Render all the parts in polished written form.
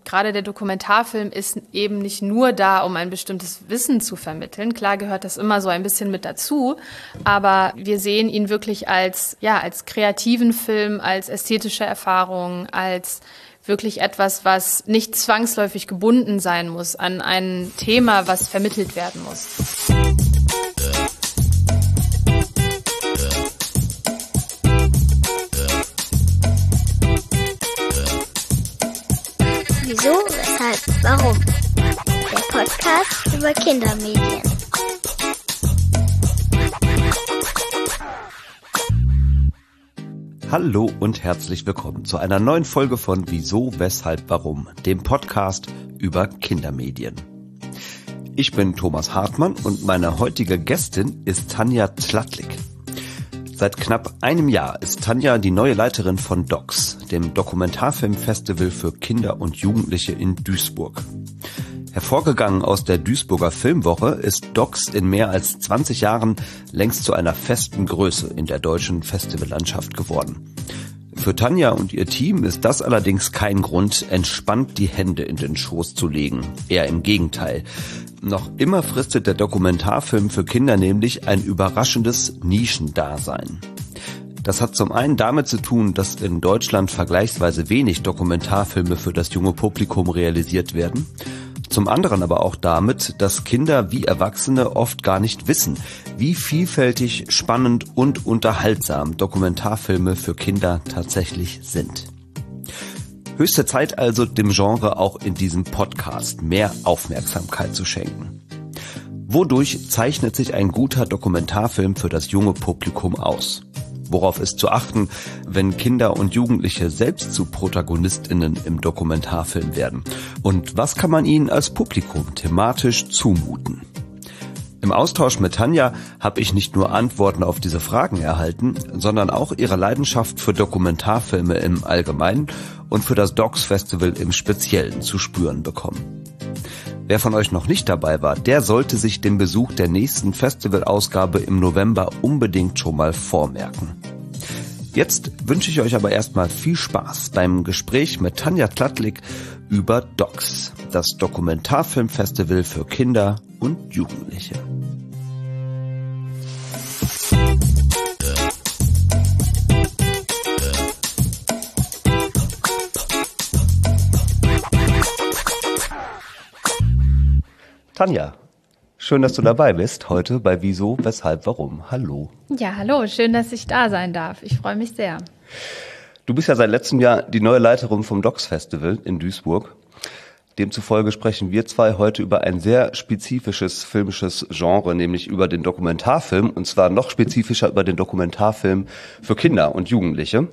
Gerade der Dokumentarfilm ist eben nicht nur da, um ein bestimmtes Wissen zu vermitteln. Klar gehört das immer so ein bisschen mit dazu, aber wir sehen ihn wirklich als kreativen Film, als ästhetische Erfahrung, als wirklich etwas, was nicht zwangsläufig gebunden sein muss an ein Thema, was vermittelt werden muss. Wieso, weshalb, warum? Der Podcast über Kindermedien. Hallo und herzlich willkommen zu einer neuen Folge von Wieso, weshalb, warum, dem Podcast über Kindermedien. Ich bin Thomas Hartmann und meine heutige Gästin ist Tanja Tlattlik. Seit knapp einem Jahr ist Tanja die neue Leiterin von DOCS, dem Dokumentarfilmfestival für Kinder und Jugendliche in Duisburg. Hervorgegangen aus der Duisburger Filmwoche ist DOCS in mehr als 20 Jahren längst zu einer festen Größe in der deutschen Festivallandschaft geworden. Für Tanja und ihr Team ist das allerdings kein Grund, entspannt die Hände in den Schoß zu legen. Eher im Gegenteil. Noch immer fristet der Dokumentarfilm für Kinder nämlich ein überraschendes Nischendasein. Das hat zum einen damit zu tun, dass in Deutschland vergleichsweise wenig Dokumentarfilme für das junge Publikum realisiert werden. Zum anderen aber auch damit, dass Kinder wie Erwachsene oft gar nicht wissen, wie vielfältig, spannend und unterhaltsam Dokumentarfilme für Kinder tatsächlich sind. Höchste Zeit also, dem Genre auch in diesem Podcast mehr Aufmerksamkeit zu schenken. Wodurch zeichnet sich ein guter Dokumentarfilm für das junge Publikum aus? Worauf ist zu achten, wenn Kinder und Jugendliche selbst zu ProtagonistInnen im Dokumentarfilm werden? Und was kann man ihnen als Publikum thematisch zumuten? Im Austausch mit Tanja habe ich nicht nur Antworten auf diese Fragen erhalten, sondern auch ihre Leidenschaft für Dokumentarfilme im Allgemeinen und für das DOCS Festival im Speziellen zu spüren bekommen. Wer von euch noch nicht dabei war, der sollte sich den Besuch der nächsten Festivalausgabe im November unbedingt schon mal vormerken. Jetzt wünsche ich euch aber erstmal viel Spaß beim Gespräch mit Tanja Tlattlik über DOCS, das Dokumentarfilmfestival für Kinder und Jugendliche. Tanja, schön, dass du dabei bist heute bei Wieso, weshalb, warum. Hallo. Ja, hallo, schön, dass ich da sein darf. Ich freue mich sehr. Du bist ja seit letztem Jahr die neue Leiterin vom DOCS Festival in Duisburg. Demzufolge sprechen wir zwei heute über ein sehr spezifisches filmisches Genre, nämlich über den Dokumentarfilm, und zwar noch spezifischer über den Dokumentarfilm für Kinder und Jugendliche.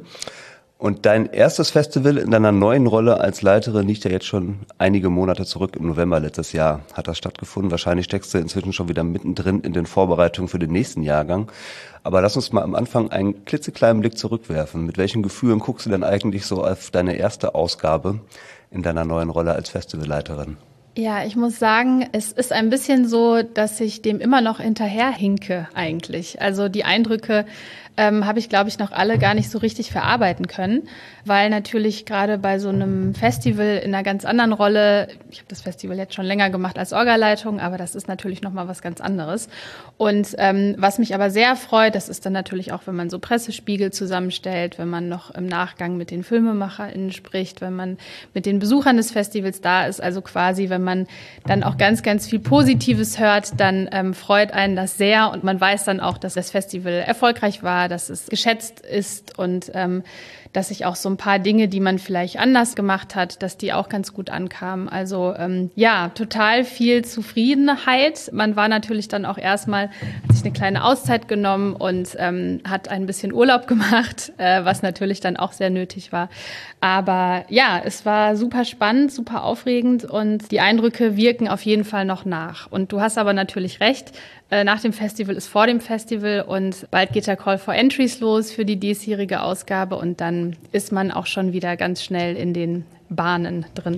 Und dein erstes Festival in deiner neuen Rolle als Leiterin liegt ja jetzt schon einige Monate zurück. Im November letztes Jahr hat das stattgefunden. Wahrscheinlich steckst du inzwischen schon wieder mittendrin in den Vorbereitungen für den nächsten Jahrgang. Aber lass uns mal am Anfang einen klitzekleinen Blick zurückwerfen. Mit welchen Gefühlen guckst du denn eigentlich so auf deine erste Ausgabe in deiner neuen Rolle als Festivalleiterin? Ja, ich muss sagen, es ist ein bisschen so, dass ich dem immer noch hinterherhinke eigentlich. Also die Eindrücke habe ich, glaube ich, noch alle gar nicht so richtig verarbeiten können, weil natürlich gerade bei so einem Festival in einer ganz anderen Rolle, ich habe das Festival jetzt schon länger gemacht als Orgaleitung, aber das ist natürlich nochmal was ganz anderes. Und was mich aber sehr freut, das ist dann natürlich auch, wenn man so Pressespiegel zusammenstellt, wenn man noch im Nachgang mit den FilmemacherInnen spricht, wenn man mit den Besuchern des Festivals da ist, also quasi, wenn man dann auch ganz, ganz viel Positives hört, dann freut einen das sehr und man weiß dann auch, dass das Festival erfolgreich war, dass es geschätzt ist und dass sich auch so ein paar Dinge, die man vielleicht anders gemacht hat, dass die auch ganz gut ankamen. Also ja, total viel Zufriedenheit. Man war natürlich dann auch erstmal, hat sich eine kleine Auszeit genommen und hat ein bisschen Urlaub gemacht, was natürlich dann auch sehr nötig war. Aber ja, es war super spannend, super aufregend und die Eindrücke wirken auf jeden Fall noch nach. Und du hast aber natürlich recht, nach dem Festival ist vor dem Festival und bald geht der Call for Entries los für die diesjährige Ausgabe und dann ist man auch schon wieder ganz schnell in den Bahnen drin.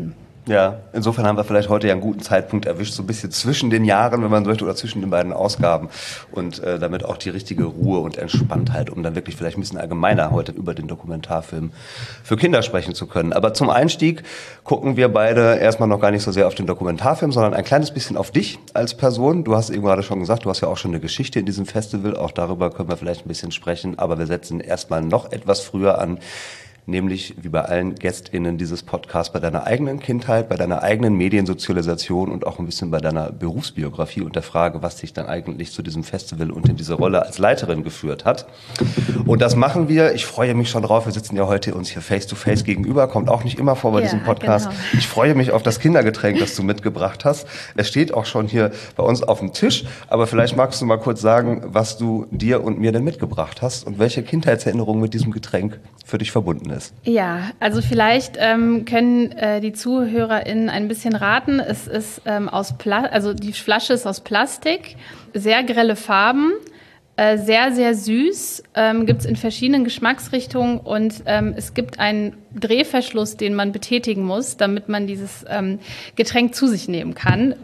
Ja, insofern haben wir vielleicht heute ja einen guten Zeitpunkt erwischt, so ein bisschen zwischen den Jahren, wenn man so möchte, oder zwischen den beiden Ausgaben und damit auch die richtige Ruhe und Entspanntheit, um dann wirklich vielleicht ein bisschen allgemeiner heute über den Dokumentarfilm für Kinder sprechen zu können. Aber zum Einstieg gucken wir beide erstmal noch gar nicht so sehr auf den Dokumentarfilm, sondern ein kleines bisschen auf dich als Person. Du hast eben gerade schon gesagt, du hast ja auch schon eine Geschichte in diesem Festival, auch darüber können wir vielleicht ein bisschen sprechen, aber wir setzen erstmal noch etwas früher an. Nämlich, wie bei allen GästInnen dieses Podcasts, bei deiner eigenen Kindheit, bei deiner eigenen Mediensozialisation und auch ein bisschen bei deiner Berufsbiografie und der Frage, was dich dann eigentlich zu diesem Festival und in diese Rolle als Leiterin geführt hat. Und das machen wir. Ich freue mich schon drauf. Wir sitzen ja heute uns hier face to face gegenüber. Kommt auch nicht immer vor bei diesem Podcast. Genau. Ich freue mich auf das Kindergetränk, das du mitgebracht hast. Es steht auch schon hier bei uns auf dem Tisch. Aber vielleicht magst du mal kurz sagen, was du dir und mir denn mitgebracht hast und welche Kindheitserinnerung mit diesem Getränk für dich verbunden ist. Ja, also vielleicht können die ZuhörerInnen ein bisschen raten. Es ist also die Flasche ist aus Plastik, sehr grelle Farben, sehr, sehr süß, gibt es in verschiedenen Geschmacksrichtungen und es gibt einen Drehverschluss, den man betätigen muss, damit man dieses Getränk zu sich nehmen kann.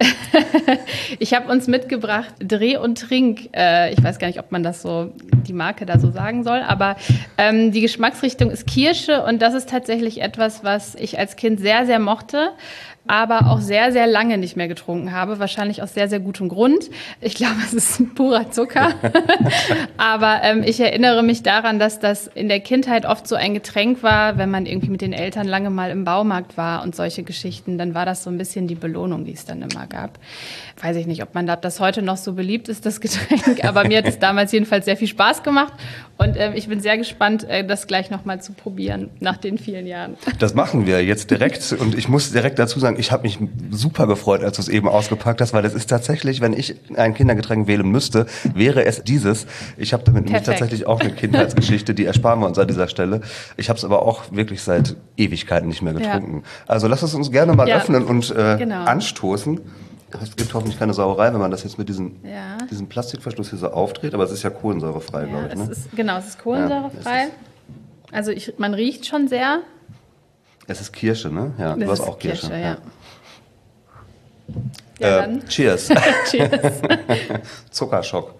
Ich habe uns mitgebracht Dreh und Trink. Ich weiß gar nicht, ob man das so, die Marke da so sagen soll, aber die Geschmacksrichtung ist Kirsche und das ist tatsächlich etwas, was ich als Kind sehr, sehr mochte, aber auch sehr, sehr lange nicht mehr getrunken habe. Wahrscheinlich aus sehr, sehr gutem Grund. Ich glaube, es ist purer Zucker. Aber ich erinnere mich daran, dass das in der Kindheit oft so ein Getränk war, wenn man irgendwie mit den Eltern lange mal im Baumarkt war und solche Geschichten, dann war das so ein bisschen die Belohnung, die es dann immer gab. Weiß ich nicht, ob das heute noch so beliebt ist, das Getränk, aber mir hat es damals jedenfalls sehr viel Spaß gemacht und ich bin sehr gespannt, das gleich nochmal zu probieren, nach den vielen Jahren. Das machen wir jetzt direkt und ich muss direkt dazu sagen, ich habe mich super gefreut, als du es eben ausgepackt hast, weil das ist tatsächlich, wenn ich ein Kindergetränk wählen müsste, wäre es dieses. Ich habe damit nämlich tatsächlich auch eine Kindheitsgeschichte, die ersparen wir uns an dieser Stelle. Ich habe es aber auch wirklich seit Ewigkeiten nicht mehr getrunken. Ja. Also lass es uns gerne mal öffnen und anstoßen. Es gibt hoffentlich keine Sauerei, wenn man das jetzt mit diesem Plastikverschluss hier so aufdreht, aber es ist ja kohlensäurefrei, glaube ich. Ne? Es ist kohlensäurefrei. Also man riecht schon sehr. Es ist Kirsche, ne? Ja, du hast auch Kirsche. Ja. Ja, dann. Cheers. Cheers. Zuckerschock.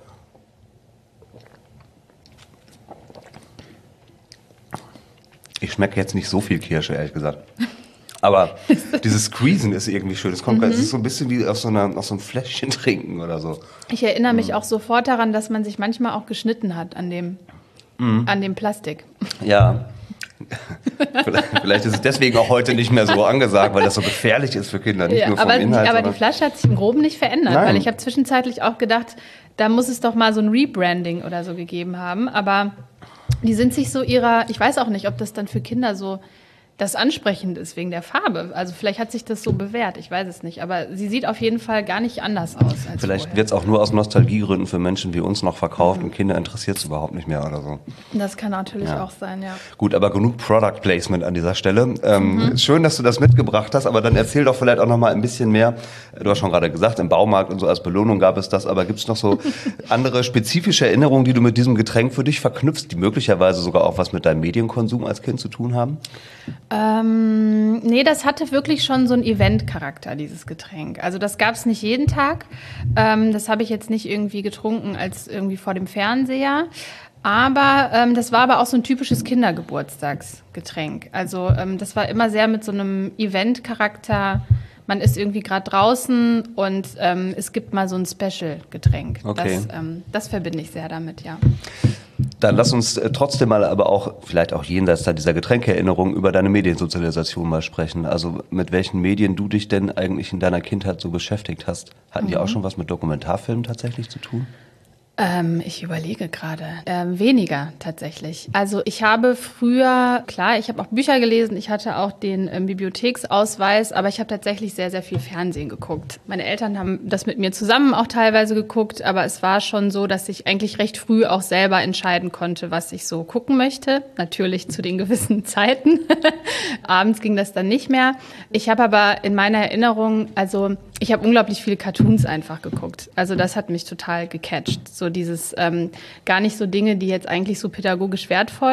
Ich schmecke jetzt nicht so viel Kirsche, ehrlich gesagt. Aber dieses Squeezen ist irgendwie schön. Es ist so ein bisschen wie aus so einem Fläschchen trinken oder so. Ich erinnere mich auch sofort daran, dass man sich manchmal auch geschnitten hat an dem Plastik. Ja. Vielleicht ist es deswegen auch heute nicht mehr so angesagt, weil das so gefährlich ist für Kinder, nicht nur vom Inhalt. Aber die Flasche hat sich im Groben nicht verändert, weil ich habe zwischenzeitlich auch gedacht, da muss es doch mal so ein Rebranding oder so gegeben haben. Aber die sind sich so ich weiß auch nicht, ob das dann für Kinder so das ansprechend ist wegen der Farbe. Also vielleicht hat sich das so bewährt, ich weiß es nicht. Aber sie sieht auf jeden Fall gar nicht anders aus als vielleicht wird es auch nur aus Nostalgiegründen für Menschen wie uns noch verkauft und Kinder interessiert es überhaupt nicht mehr oder so. Das kann natürlich auch sein, ja. Gut, aber genug Product Placement an dieser Stelle. Schön, dass du das mitgebracht hast, aber dann erzähl doch vielleicht auch noch mal ein bisschen mehr. Du hast schon gerade gesagt, im Baumarkt und so als Belohnung gab es das, aber gibt es noch so andere spezifische Erinnerungen, die du mit diesem Getränk für dich verknüpfst, die möglicherweise sogar auch was mit deinem Medienkonsum als Kind zu tun haben? Nee, das hatte wirklich schon so einen Event-Charakter, dieses Getränk. Also das gab es nicht jeden Tag. Das habe ich jetzt nicht irgendwie getrunken als irgendwie vor dem Fernseher. Aber das war aber auch so ein typisches Kindergeburtstagsgetränk. Also das war immer sehr mit so einem Event-Charakter. Man ist irgendwie gerade draußen und es gibt mal so ein Special-Getränk. Okay. Das verbinde ich sehr damit, ja. Dann lass uns trotzdem mal aber auch, vielleicht auch jenseits dieser Getränkeerinnerung, über deine Mediensozialisation mal sprechen. Also mit welchen Medien du dich denn eigentlich in deiner Kindheit so beschäftigt hast. Hatten die auch schon was mit Dokumentarfilmen tatsächlich zu tun? Ich überlege gerade. Weniger tatsächlich. Also ich habe früher, klar, ich habe auch Bücher gelesen, ich hatte auch den Bibliotheksausweis, aber ich habe tatsächlich sehr, sehr viel Fernsehen geguckt. Meine Eltern haben das mit mir zusammen auch teilweise geguckt, aber es war schon so, dass ich eigentlich recht früh auch selber entscheiden konnte, was ich so gucken möchte. Natürlich zu den gewissen Zeiten. Abends ging das dann nicht mehr. Ich habe aber in meiner Erinnerung, also ich habe unglaublich viele Cartoons einfach geguckt. Also das hat mich total gecatcht. So dieses, gar nicht so Dinge, die jetzt eigentlich so pädagogisch wertvoll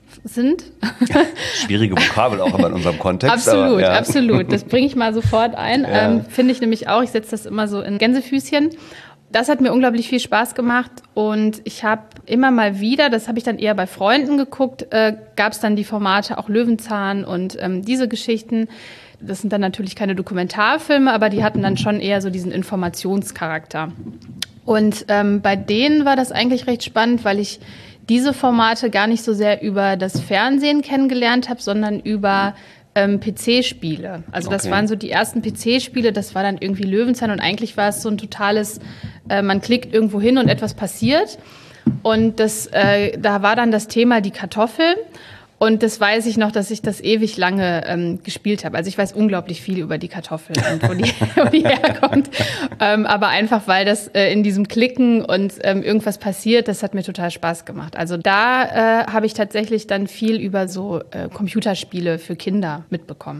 sind. Schwierige Vokabel auch immer in unserem Kontext. Absolut, aber, ja. Absolut. Das bringe ich mal sofort ein. Ja. Finde ich nämlich auch. Ich setze das immer so in Gänsefüßchen. Das hat mir unglaublich viel Spaß gemacht und ich habe immer mal wieder, das habe ich dann eher bei Freunden geguckt, gab es dann die Formate auch Löwenzahn und diese Geschichten. Das sind dann natürlich keine Dokumentarfilme, aber die hatten dann schon eher so diesen Informationscharakter. Und bei denen war das eigentlich recht spannend, weil ich diese Formate gar nicht so sehr über das Fernsehen kennengelernt habe, sondern über PC-Spiele. Also das waren so die ersten PC-Spiele, das war dann irgendwie Löwenzahn und eigentlich war es so ein totales, man klickt irgendwo hin und etwas passiert. Und da war dann das Thema die Kartoffel. Und das weiß ich noch, dass ich das ewig lange gespielt habe. Also ich weiß unglaublich viel über die Kartoffel und wo die herkommt. Aber einfach, weil das in diesem Klicken und irgendwas passiert, das hat mir total Spaß gemacht. Also da habe ich tatsächlich dann viel über so Computerspiele für Kinder mitbekommen.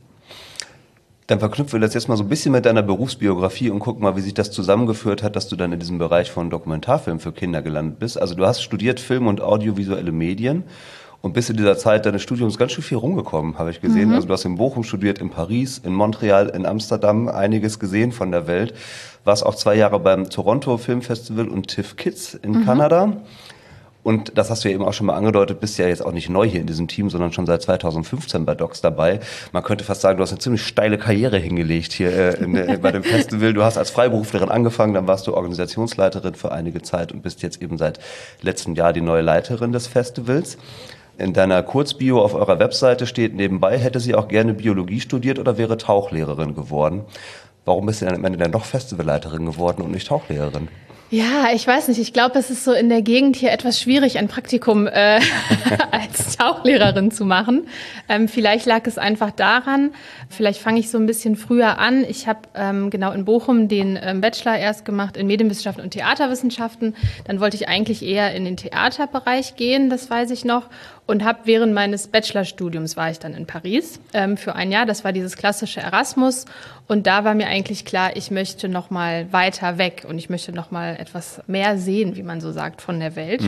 Dann verknüpfen wir das jetzt mal so ein bisschen mit deiner Berufsbiografie und gucken mal, wie sich das zusammengeführt hat, dass du dann in diesem Bereich von Dokumentarfilm für Kinder gelandet bist. Also du hast studiert Film- und audiovisuelle Medien. Und bist in dieser Zeit deines Studiums ganz schön viel rumgekommen, habe ich gesehen. Also du hast in Bochum studiert, in Paris, in Montreal, in Amsterdam, einiges gesehen von der Welt. Warst auch 2 Jahre beim Toronto Film Festival und TIFF Kids in Kanada. Und das hast du ja eben auch schon mal angedeutet, bist ja jetzt auch nicht neu hier in diesem Team, sondern schon seit 2015 bei Docs dabei. Man könnte fast sagen, du hast eine ziemlich steile Karriere hingelegt hier bei dem Festival. Du hast als Freiberuflerin angefangen, dann warst du Organisationsleiterin für einige Zeit und bist jetzt eben seit letztem Jahr die neue Leiterin des Festivals. In deiner Kurzbio auf eurer Webseite steht nebenbei, hätte sie auch gerne Biologie studiert oder wäre Tauchlehrerin geworden. Warum bist du dann am Ende dann doch Festivalleiterin geworden und nicht Tauchlehrerin? Ja, ich weiß nicht. Ich glaube, es ist so in der Gegend hier etwas schwierig, ein Praktikum als Tauchlehrerin zu machen. Vielleicht lag es einfach daran. Vielleicht fange ich so ein bisschen früher an. Ich habe genau in Bochum den Bachelor erst gemacht in Medienwissenschaften und Theaterwissenschaften. Dann wollte ich eigentlich eher in den Theaterbereich gehen, das weiß ich noch. Und habe während meines Bachelorstudiums war ich dann in Paris für 1 Jahr. Das war dieses klassische Erasmus. Und da war mir eigentlich klar, ich möchte noch mal weiter weg und ich möchte noch mal etwas mehr sehen, wie man so sagt, von der Welt.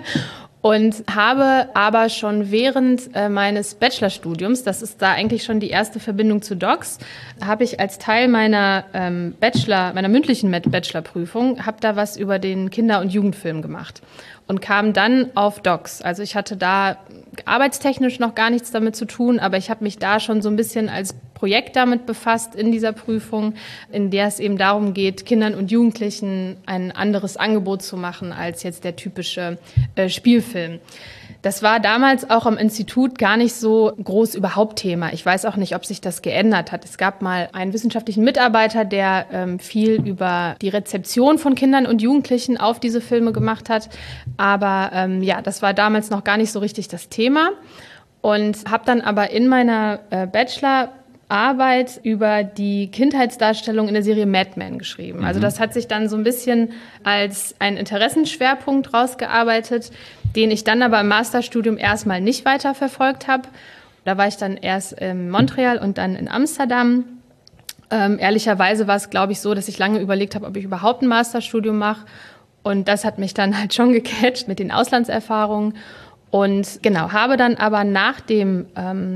Und habe aber schon während meines Bachelorstudiums, das ist da eigentlich schon die erste Verbindung zu Docs, habe ich als Teil meiner meiner mündlichen Bachelorprüfung, habe da was über den Kinder- und Jugendfilm gemacht und kam dann auf Docs. Also ich hatte da arbeitstechnisch noch gar nichts damit zu tun, aber ich habe mich da schon so ein bisschen als Projekt damit befasst in dieser Prüfung, in der es eben darum geht, Kindern und Jugendlichen ein anderes Angebot zu machen als jetzt der typische Spielfilm. Das war damals auch am Institut gar nicht so groß überhaupt Thema. Ich weiß auch nicht, ob sich das geändert hat. Es gab mal einen wissenschaftlichen Mitarbeiter, der viel über die Rezeption von Kindern und Jugendlichen auf diese Filme gemacht hat. Aber ja, das war damals noch gar nicht so richtig das Thema. Und habe dann aber in meiner Bachelorarbeit über die Kindheitsdarstellung in der Serie Mad Men geschrieben. Also das hat sich dann so ein bisschen als ein Interessenschwerpunkt rausgearbeitet, den ich dann aber im Masterstudium erstmal nicht weiter verfolgt habe. Da war ich dann erst in Montreal und dann in Amsterdam. Ehrlicherweise war es, glaube ich, so, dass ich lange überlegt habe, ob ich überhaupt ein Masterstudium mache. Und das hat mich dann halt schon gecatcht mit den Auslandserfahrungen. Und genau, habe dann aber nach dem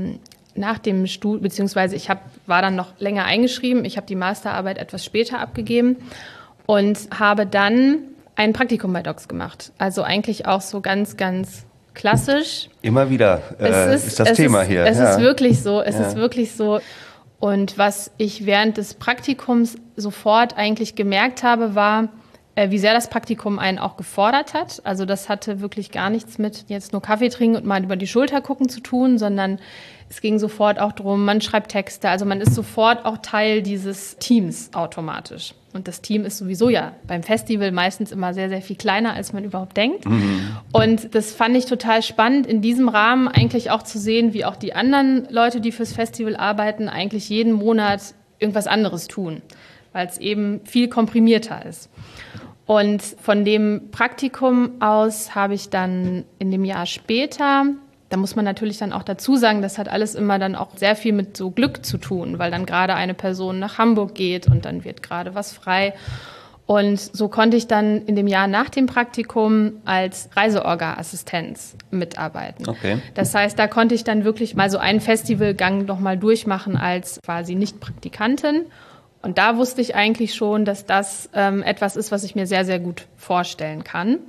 Studium, beziehungsweise war dann noch länger eingeschrieben. Ich habe die Masterarbeit etwas später abgegeben und habe dann ein Praktikum bei Docs gemacht. Also eigentlich auch so ganz, ganz klassisch. Immer wieder ist das Thema hier. Es ist wirklich so, ist wirklich so. Und was ich während des Praktikums sofort eigentlich gemerkt habe, war, wie sehr das Praktikum einen auch gefordert hat. Also das hatte wirklich gar nichts mit jetzt nur Kaffee trinken und mal über die Schulter gucken zu tun, sondern es ging sofort auch darum, man schreibt Texte, also man ist sofort auch Teil dieses Teams automatisch. Und das Team ist sowieso ja beim Festival meistens immer sehr, sehr viel kleiner, als man überhaupt denkt. Und das fand ich total spannend, in diesem Rahmen eigentlich auch zu sehen, wie auch die anderen Leute, die fürs Festival arbeiten, eigentlich jeden Monat irgendwas anderes tun, weil es eben viel komprimierter ist. Und von dem Praktikum aus habe ich dann in dem Jahr später, da muss man natürlich dann auch dazu sagen, das hat alles immer dann auch sehr viel mit so Glück zu tun, weil dann gerade eine Person nach Hamburg geht und dann wird gerade was frei. Und so konnte ich dann in dem Jahr nach dem Praktikum als Reiseorga-Assistenz mitarbeiten. Okay. Das heißt, da konnte ich dann wirklich mal so einen Festivalgang noch mal durchmachen als quasi Nicht-Praktikantin. Und da wusste ich eigentlich schon, dass das etwas ist, was ich mir sehr, sehr gut vorstellen kann.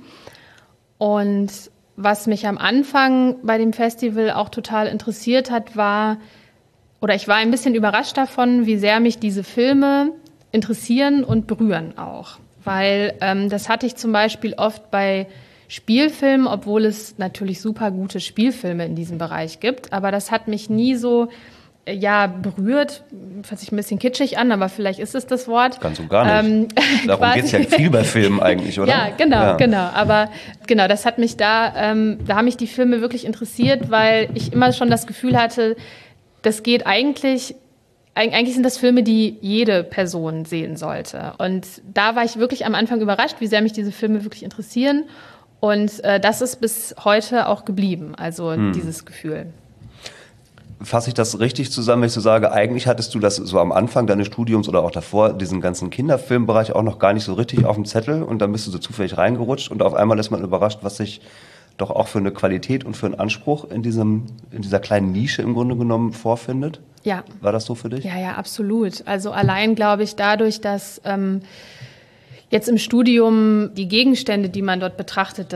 Und was mich am Anfang bei dem Festival auch total interessiert hat, ich war ein bisschen überrascht davon, wie sehr mich diese Filme interessieren und berühren auch. Weil das hatte ich zum Beispiel oft bei Spielfilmen, obwohl es natürlich super gute Spielfilme in diesem Bereich gibt. Aber das hat mich nie so berührt. Hört sich ein bisschen kitschig an, aber vielleicht ist es das Wort. Ganz und gar nicht. Darum geht es ja viel bei Filmen eigentlich, oder? Ja, genau. Aber genau, das hat mich da haben mich die Filme wirklich interessiert, weil ich immer schon das Gefühl hatte, das geht eigentlich sind das Filme, die jede Person sehen sollte. Und da war ich wirklich am Anfang überrascht, wie sehr mich diese Filme wirklich interessieren. Und das ist bis heute auch geblieben, also dieses Gefühl. Fasse ich das richtig zusammen, wenn ich so sage, eigentlich hattest du das so am Anfang deines Studiums oder auch davor, diesen ganzen Kinderfilmbereich auch noch gar nicht so richtig auf dem Zettel und dann bist du so zufällig reingerutscht und auf einmal ist man überrascht, was sich doch auch für eine Qualität und für einen Anspruch in dieser kleinen Nische im Grunde genommen vorfindet? Ja. War das so für dich? Ja, absolut. Also allein glaube ich dadurch, dass jetzt im Studium die Gegenstände, die man dort betrachtet,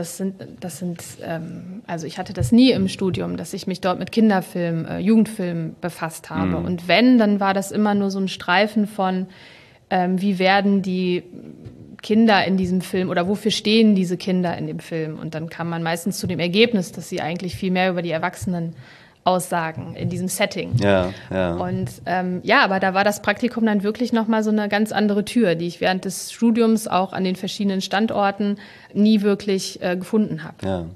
also ich hatte das nie im Studium, dass ich mich dort mit Kinderfilm, Jugendfilm befasst habe. Und wenn, dann war das immer nur so ein Streifen von, wie werden die Kinder in diesem Film oder wofür stehen diese Kinder in dem Film? Und dann kam man meistens zu dem Ergebnis, dass sie eigentlich viel mehr über die Erwachsenen aussagen in diesem Setting. Ja. Und aber da war das Praktikum dann wirklich nochmal so eine ganz andere Tür, die ich während des Studiums auch an den verschiedenen Standorten nie wirklich gefunden habe. Ja.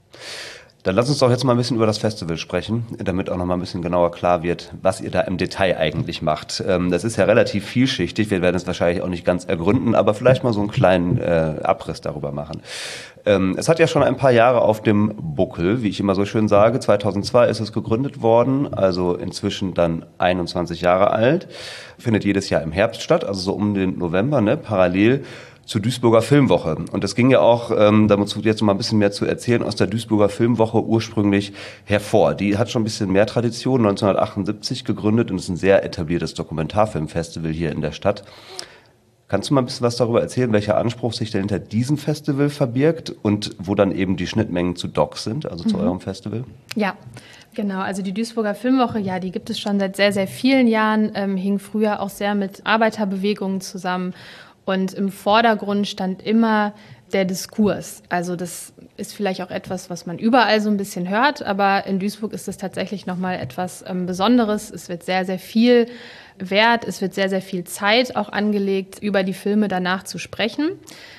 Dann lass uns doch jetzt mal ein bisschen über das Festival sprechen, damit auch noch mal ein bisschen genauer klar wird, was ihr da im Detail eigentlich macht. Das ist ja relativ vielschichtig, wir werden es wahrscheinlich auch nicht ganz ergründen, aber vielleicht mal so einen kleinen Abriss darüber machen. Es hat ja schon ein paar Jahre auf dem Buckel, wie ich immer so schön sage. 2002 ist es gegründet worden, also inzwischen dann 21 Jahre alt. Findet jedes Jahr im Herbst statt, also so um den November, parallel zur Duisburger Filmwoche. Und das ging ja auch, dazu jetzt noch mal ein bisschen mehr zu erzählen, aus der Duisburger Filmwoche ursprünglich hervor. Die hat schon ein bisschen mehr Tradition, 1978 gegründet und ist ein sehr etabliertes Dokumentarfilmfestival hier in der Stadt. Kannst du mal ein bisschen was darüber erzählen, welcher Anspruch sich denn hinter diesem Festival verbirgt und wo dann eben die Schnittmengen zu DOCS sind, also zu eurem Festival? Ja, genau. Also die Duisburger Filmwoche, die gibt es schon seit sehr, sehr vielen Jahren, hing früher auch sehr mit Arbeiterbewegungen zusammen. Und im Vordergrund stand immer der Diskurs. Also das ist vielleicht auch etwas, was man überall so ein bisschen hört, aber in Duisburg ist es tatsächlich nochmal etwas Besonderes. Es wird sehr, sehr viel Wert, es wird sehr, sehr viel Zeit auch angelegt, über die Filme danach zu sprechen.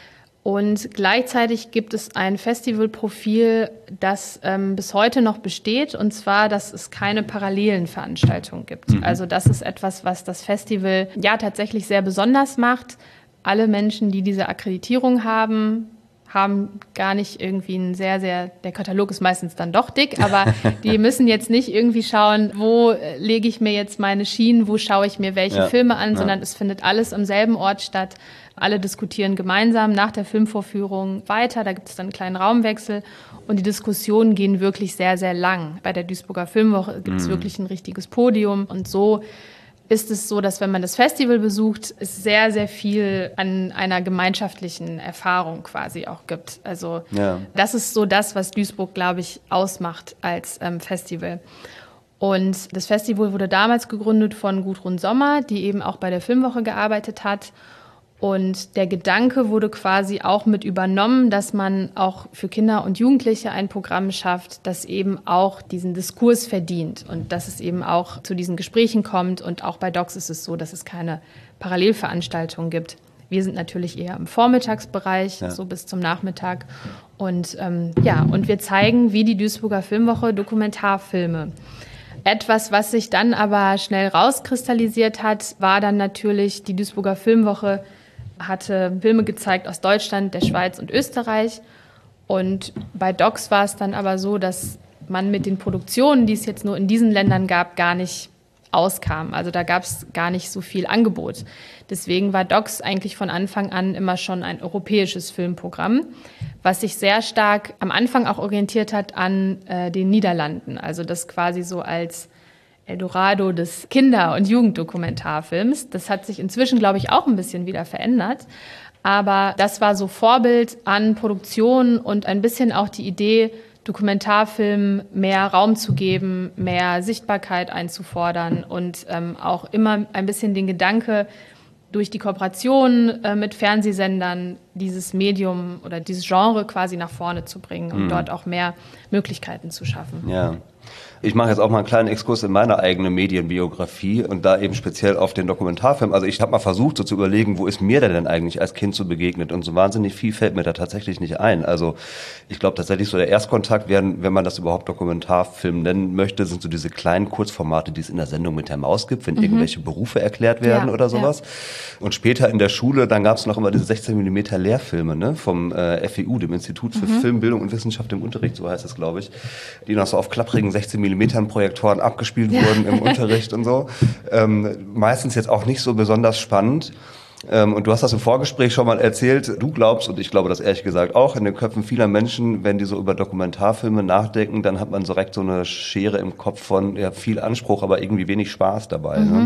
Und gleichzeitig gibt es ein Festivalprofil, das bis heute noch besteht, und zwar, dass es keine parallelen Veranstaltungen gibt. Also das ist etwas, was das Festival tatsächlich sehr besonders macht. Alle Menschen, die diese Akkreditierung haben gar nicht irgendwie der Katalog ist meistens dann doch dick, aber die müssen jetzt nicht irgendwie schauen, wo lege ich mir jetzt meine Schienen, wo schaue ich mir welche Filme an, sondern es findet alles am selben Ort statt. Alle diskutieren gemeinsam nach der Filmvorführung weiter, da gibt es dann einen kleinen Raumwechsel und die Diskussionen gehen wirklich sehr, sehr lang. Bei der Duisburger Filmwoche gibt es wirklich ein richtiges Podium und so ist es so, dass wenn man das Festival besucht, es sehr, sehr viel an einer gemeinschaftlichen Erfahrung quasi auch gibt. Also das ist so das, was Duisburg, glaube ich, ausmacht als Festival. Und das Festival wurde damals gegründet von Gudrun Sommer, die eben auch bei der Filmwoche gearbeitet hat. Und der Gedanke wurde quasi auch mit übernommen, dass man auch für Kinder und Jugendliche ein Programm schafft, das eben auch diesen Diskurs verdient und dass es eben auch zu diesen Gesprächen kommt. Und auch bei DOCS ist es so, dass es keine Parallelveranstaltungen gibt. Wir sind natürlich eher im Vormittagsbereich, so bis zum Nachmittag. Und und wir zeigen, wie die Duisburger Filmwoche, Dokumentarfilme. Etwas, was sich dann aber schnell rauskristallisiert hat, war dann natürlich, die Duisburger Filmwoche hatte Filme gezeigt aus Deutschland, der Schweiz und Österreich. Und bei DOCS war es dann aber so, dass man mit den Produktionen, die es jetzt nur in diesen Ländern gab, gar nicht auskam. Also da gab es gar nicht so viel Angebot. Deswegen war DOX eigentlich von Anfang an immer schon ein europäisches Filmprogramm, was sich sehr stark am Anfang auch orientiert hat an den Niederlanden. Also das quasi so als Eldorado des Kinder- und Jugenddokumentarfilms. Das hat sich inzwischen, glaube ich, auch ein bisschen wieder verändert. Aber das war so Vorbild an Produktion und ein bisschen auch die Idee, Dokumentarfilmen mehr Raum zu geben, mehr Sichtbarkeit einzufordern und auch immer ein bisschen den Gedanke, durch die Kooperation mit Fernsehsendern dieses Medium oder dieses Genre quasi nach vorne zu bringen und dort auch mehr Möglichkeiten zu schaffen. Ja. Ich mache jetzt auch mal einen kleinen Exkurs in meine eigene Medienbiografie und da eben speziell auf den Dokumentarfilm. Also ich habe mal versucht, so zu überlegen, wo ist mir der denn eigentlich als Kind so begegnet? Und so wahnsinnig viel fällt mir da tatsächlich nicht ein. Also ich glaube tatsächlich so der Erstkontakt werden, wenn man das überhaupt Dokumentarfilm nennen möchte, sind so diese kleinen Kurzformate, die es in der Sendung mit der Maus gibt, wenn irgendwelche Berufe erklärt werden oder sowas. Ja. Und später in der Schule, dann gab es noch immer diese 16mm Lehrfilme, ne, vom FEU, dem Institut für Filmbildung und Wissenschaft im Unterricht, so heißt es, glaube ich, die noch so auf klapprigen 16mm Projektoren abgespielt wurden im Unterricht und so. Meistens jetzt auch nicht so besonders spannend. Und du hast das im Vorgespräch schon mal erzählt. Du glaubst, und ich glaube das ehrlich gesagt auch, in den Köpfen vieler Menschen, wenn die so über Dokumentarfilme nachdenken, dann hat man direkt so eine Schere im Kopf von viel Anspruch, aber irgendwie wenig Spaß dabei. Ne?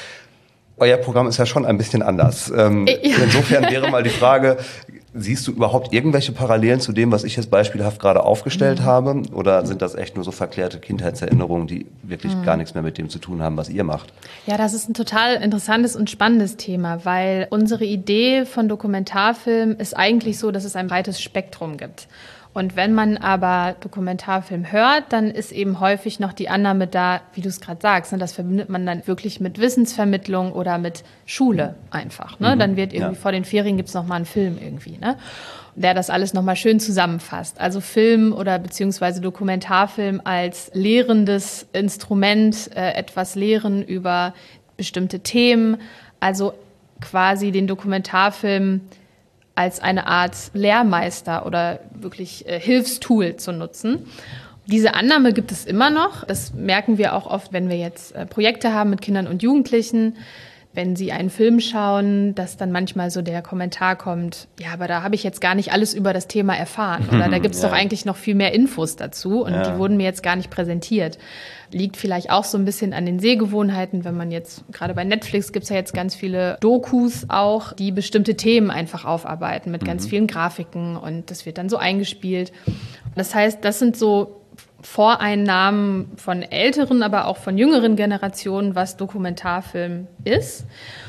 Euer Programm ist ja schon ein bisschen anders. Insofern wäre mal die Frage, siehst du überhaupt irgendwelche Parallelen zu dem, was ich jetzt beispielhaft gerade aufgestellt habe? Oder sind das echt nur so verklärte Kindheitserinnerungen, die wirklich gar nichts mehr mit dem zu tun haben, was ihr macht? Ja, das ist ein total interessantes und spannendes Thema, weil unsere Idee von Dokumentarfilm ist eigentlich so, dass es ein breites Spektrum gibt. Und wenn man aber Dokumentarfilm hört, dann ist eben häufig noch die Annahme da, wie du es gerade sagst, ne, das verbindet man dann wirklich mit Wissensvermittlung oder mit Schule einfach. Ne? Dann wird irgendwie vor den Ferien gibt's noch mal einen Film irgendwie, ne? Der das alles noch mal schön zusammenfasst. Also Film oder beziehungsweise Dokumentarfilm als lehrendes Instrument, etwas lehren über bestimmte Themen. Also quasi den Dokumentarfilm als eine Art Lehrmeister oder wirklich Hilfstool zu nutzen. Diese Annahme gibt es immer noch. Das merken wir auch oft, wenn wir jetzt Projekte haben mit Kindern und Jugendlichen. Wenn sie einen Film schauen, dass dann manchmal so der Kommentar kommt, ja, aber da habe ich jetzt gar nicht alles über das Thema erfahren. Oder da gibt es doch eigentlich noch viel mehr Infos dazu und die wurden mir jetzt gar nicht präsentiert. Liegt vielleicht auch so ein bisschen an den Sehgewohnheiten, wenn man jetzt, gerade bei Netflix gibt es ja jetzt ganz viele Dokus auch, die bestimmte Themen einfach aufarbeiten mit ganz vielen Grafiken und das wird dann so eingespielt. Das heißt, das sind so Voreinnahmen von älteren, aber auch von jüngeren Generationen, was Dokumentarfilm ist.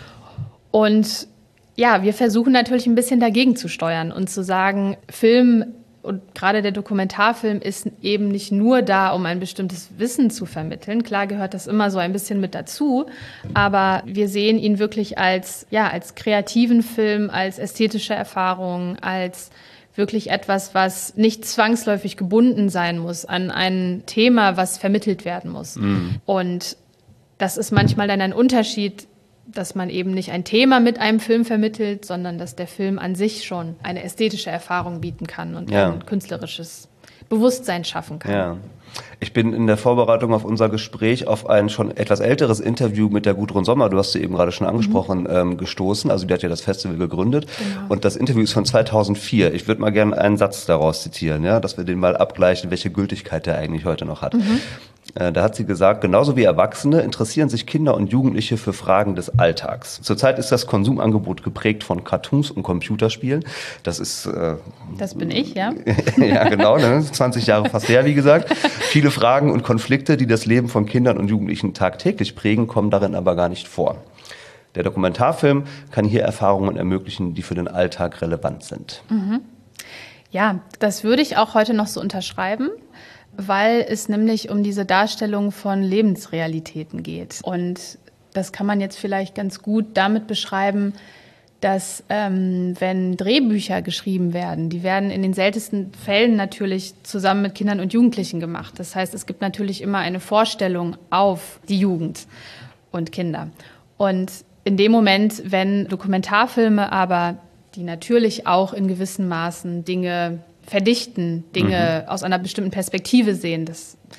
Und ja, wir versuchen natürlich ein bisschen dagegen zu steuern und zu sagen, Film und gerade der Dokumentarfilm ist eben nicht nur da, um ein bestimmtes Wissen zu vermitteln. Klar gehört das immer so ein bisschen mit dazu, aber wir sehen ihn wirklich als kreativen Film, als ästhetische Erfahrung, als wirklich etwas, was nicht zwangsläufig gebunden sein muss an ein Thema, was vermittelt werden muss. Und das ist manchmal dann ein Unterschied, dass man eben nicht ein Thema mit einem Film vermittelt, sondern dass der Film an sich schon eine ästhetische Erfahrung bieten kann und ein künstlerisches Bewusstsein schaffen kann. Ja. Ich bin in der Vorbereitung auf unser Gespräch auf ein schon etwas älteres Interview mit der Gudrun Sommer, du hast sie eben gerade schon angesprochen, gestoßen. Also die hat ja das Festival gegründet. Genau. Und das Interview ist von 2004. Ich würde mal gerne einen Satz daraus zitieren, ja, dass wir den mal abgleichen, welche Gültigkeit der eigentlich heute noch hat. Da hat sie gesagt, genauso wie Erwachsene interessieren sich Kinder und Jugendliche für Fragen des Alltags. Zurzeit ist das Konsumangebot geprägt von Cartoons und Computerspielen. Das ist... das bin ich, ja. Ja, genau, ne? 20 Jahre fast her, wie gesagt. Viele Fragen und Konflikte, die das Leben von Kindern und Jugendlichen tagtäglich prägen, kommen darin aber gar nicht vor. Der Dokumentarfilm kann hier Erfahrungen ermöglichen, die für den Alltag relevant sind. Ja, das würde ich auch heute noch so unterschreiben, weil es nämlich um diese Darstellung von Lebensrealitäten geht. Und das kann man jetzt vielleicht ganz gut damit beschreiben, dass wenn Drehbücher geschrieben werden, die werden in den seltensten Fällen natürlich zusammen mit Kindern und Jugendlichen gemacht. Das heißt, es gibt natürlich immer eine Vorstellung auf die Jugend und Kinder. Und in dem Moment, wenn Dokumentarfilme aber, die natürlich auch in gewissen Maßen Dinge verdichten, Dinge aus einer bestimmten Perspektive sehen, das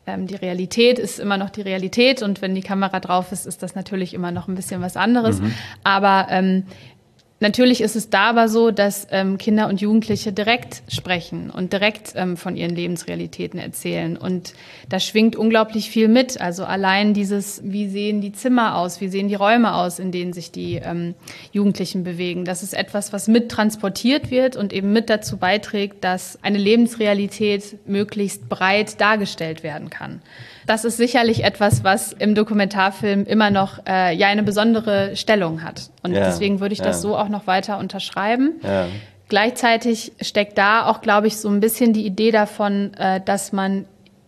Die Realität ist immer noch die Realität und wenn die Kamera drauf ist, ist das natürlich immer noch ein bisschen was anderes. Aber natürlich ist es da aber so, dass Kinder und Jugendliche direkt sprechen und direkt von ihren Lebensrealitäten erzählen. Und da schwingt unglaublich viel mit. Also allein dieses, wie sehen die Zimmer aus, wie sehen die Räume aus, in denen sich die Jugendlichen bewegen. Das ist etwas, was mit transportiert wird und eben mit dazu beiträgt, dass eine Lebensrealität möglichst breit dargestellt werden kann. Das ist sicherlich etwas, was im Dokumentarfilm immer noch eine besondere Stellung hat. Und deswegen würde ich das so auch noch weiter unterschreiben. Ja. Gleichzeitig steckt da auch, glaube ich, so ein bisschen die Idee davon, dass man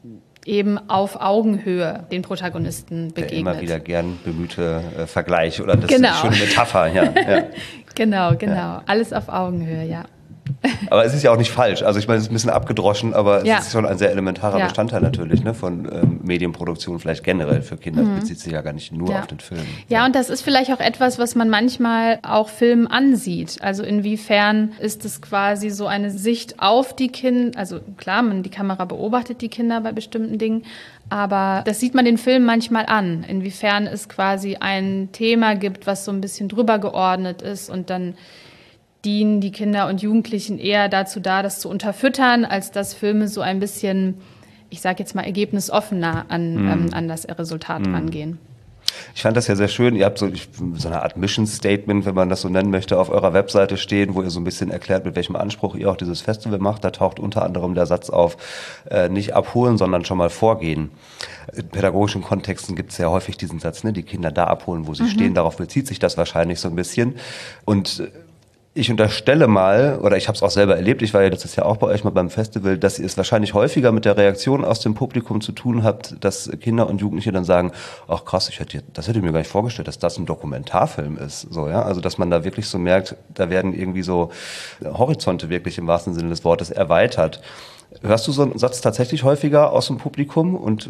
eben auf Augenhöhe den Protagonisten begegnet. Der immer wieder gern bemühte Vergleich oder das ist eine schöne Metapher. Ja. Genau. Ja. Alles auf Augenhöhe, ja. Aber es ist ja auch nicht falsch. Also ich meine, es ist ein bisschen abgedroschen, aber es ist schon ein sehr elementarer Bestandteil natürlich, ne, von Medienproduktion vielleicht generell für Kinder. Das bezieht sich ja gar nicht nur auf den Film. Ja, und das ist vielleicht auch etwas, was man manchmal auch Filmen ansieht. Also inwiefern ist es quasi so eine Sicht auf die Kinder, also klar, die Kamera beobachtet die Kinder bei bestimmten Dingen, aber das sieht man den Film manchmal an, inwiefern es quasi ein Thema gibt, was so ein bisschen drüber geordnet ist und dann dienen die Kinder und Jugendlichen eher dazu da, das zu unterfüttern, als dass Filme so ein bisschen, ich sage jetzt mal, ergebnisoffener an das Resultat rangehen. Ich fand das ja sehr schön. Ihr habt so eine Art Mission Statement, wenn man das so nennen möchte, auf eurer Webseite stehen, wo ihr so ein bisschen erklärt, mit welchem Anspruch ihr auch dieses Festival macht. Da taucht unter anderem der Satz auf, nicht abholen, sondern schon mal vorgehen. In pädagogischen Kontexten gibt es ja häufig diesen Satz, ne, die Kinder da abholen, wo sie stehen. Darauf bezieht sich das wahrscheinlich so ein bisschen. Und ich unterstelle mal, oder ich habe es auch selber erlebt, ich war ja letztes Jahr auch bei euch mal beim Festival, dass ihr es wahrscheinlich häufiger mit der Reaktion aus dem Publikum zu tun habt, dass Kinder und Jugendliche dann sagen, ach krass, das hätte ich mir gar nicht vorgestellt, dass das ein Dokumentarfilm ist. So, ja? Also dass man da wirklich so merkt, da werden irgendwie so Horizonte wirklich im wahrsten Sinne des Wortes erweitert. Hörst du so einen Satz tatsächlich häufiger aus dem Publikum und